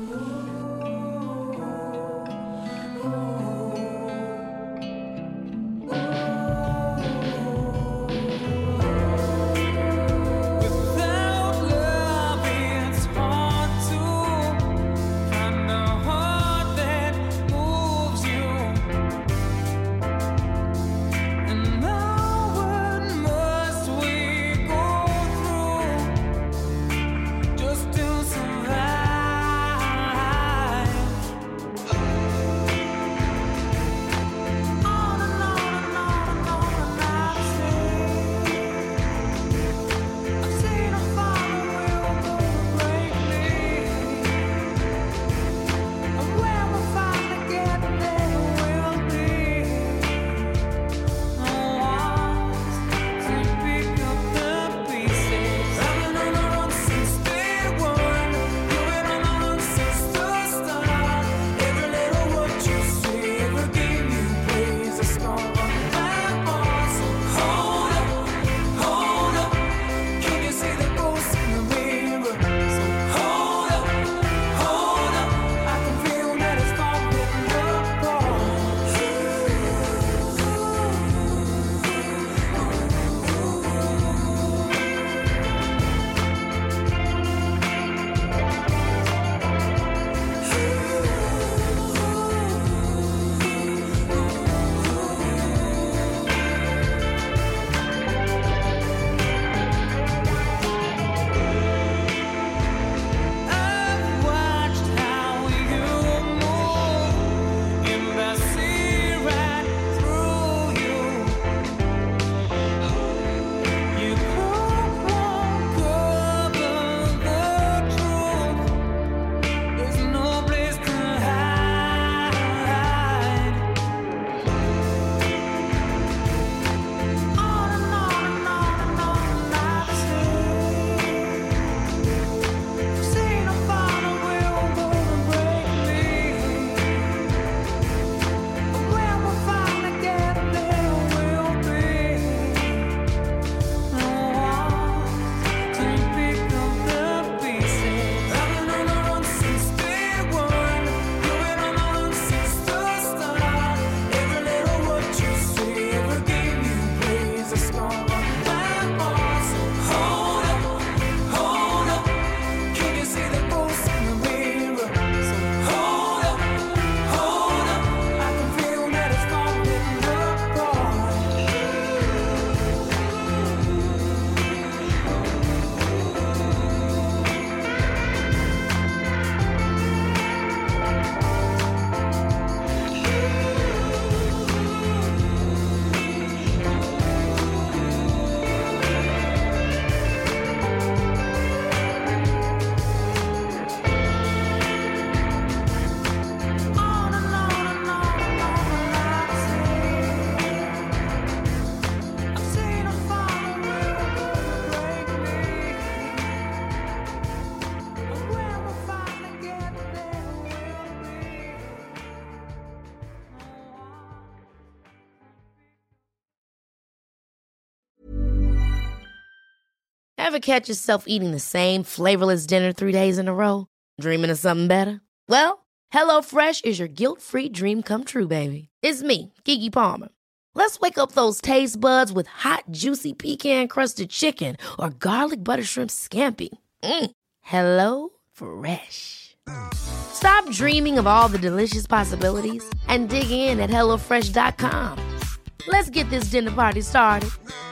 Ever catch yourself eating the same flavorless dinner 3 days in a row? Dreaming of something better? Well, HelloFresh is your guilt-free dream come true, baby. It's me, Keke Palmer. Let's wake up those taste buds with hot, juicy pecan-crusted chicken or garlic butter shrimp scampi. Hello Fresh. Stop dreaming of all the delicious possibilities and dig in at HelloFresh.com. Let's get this dinner party started.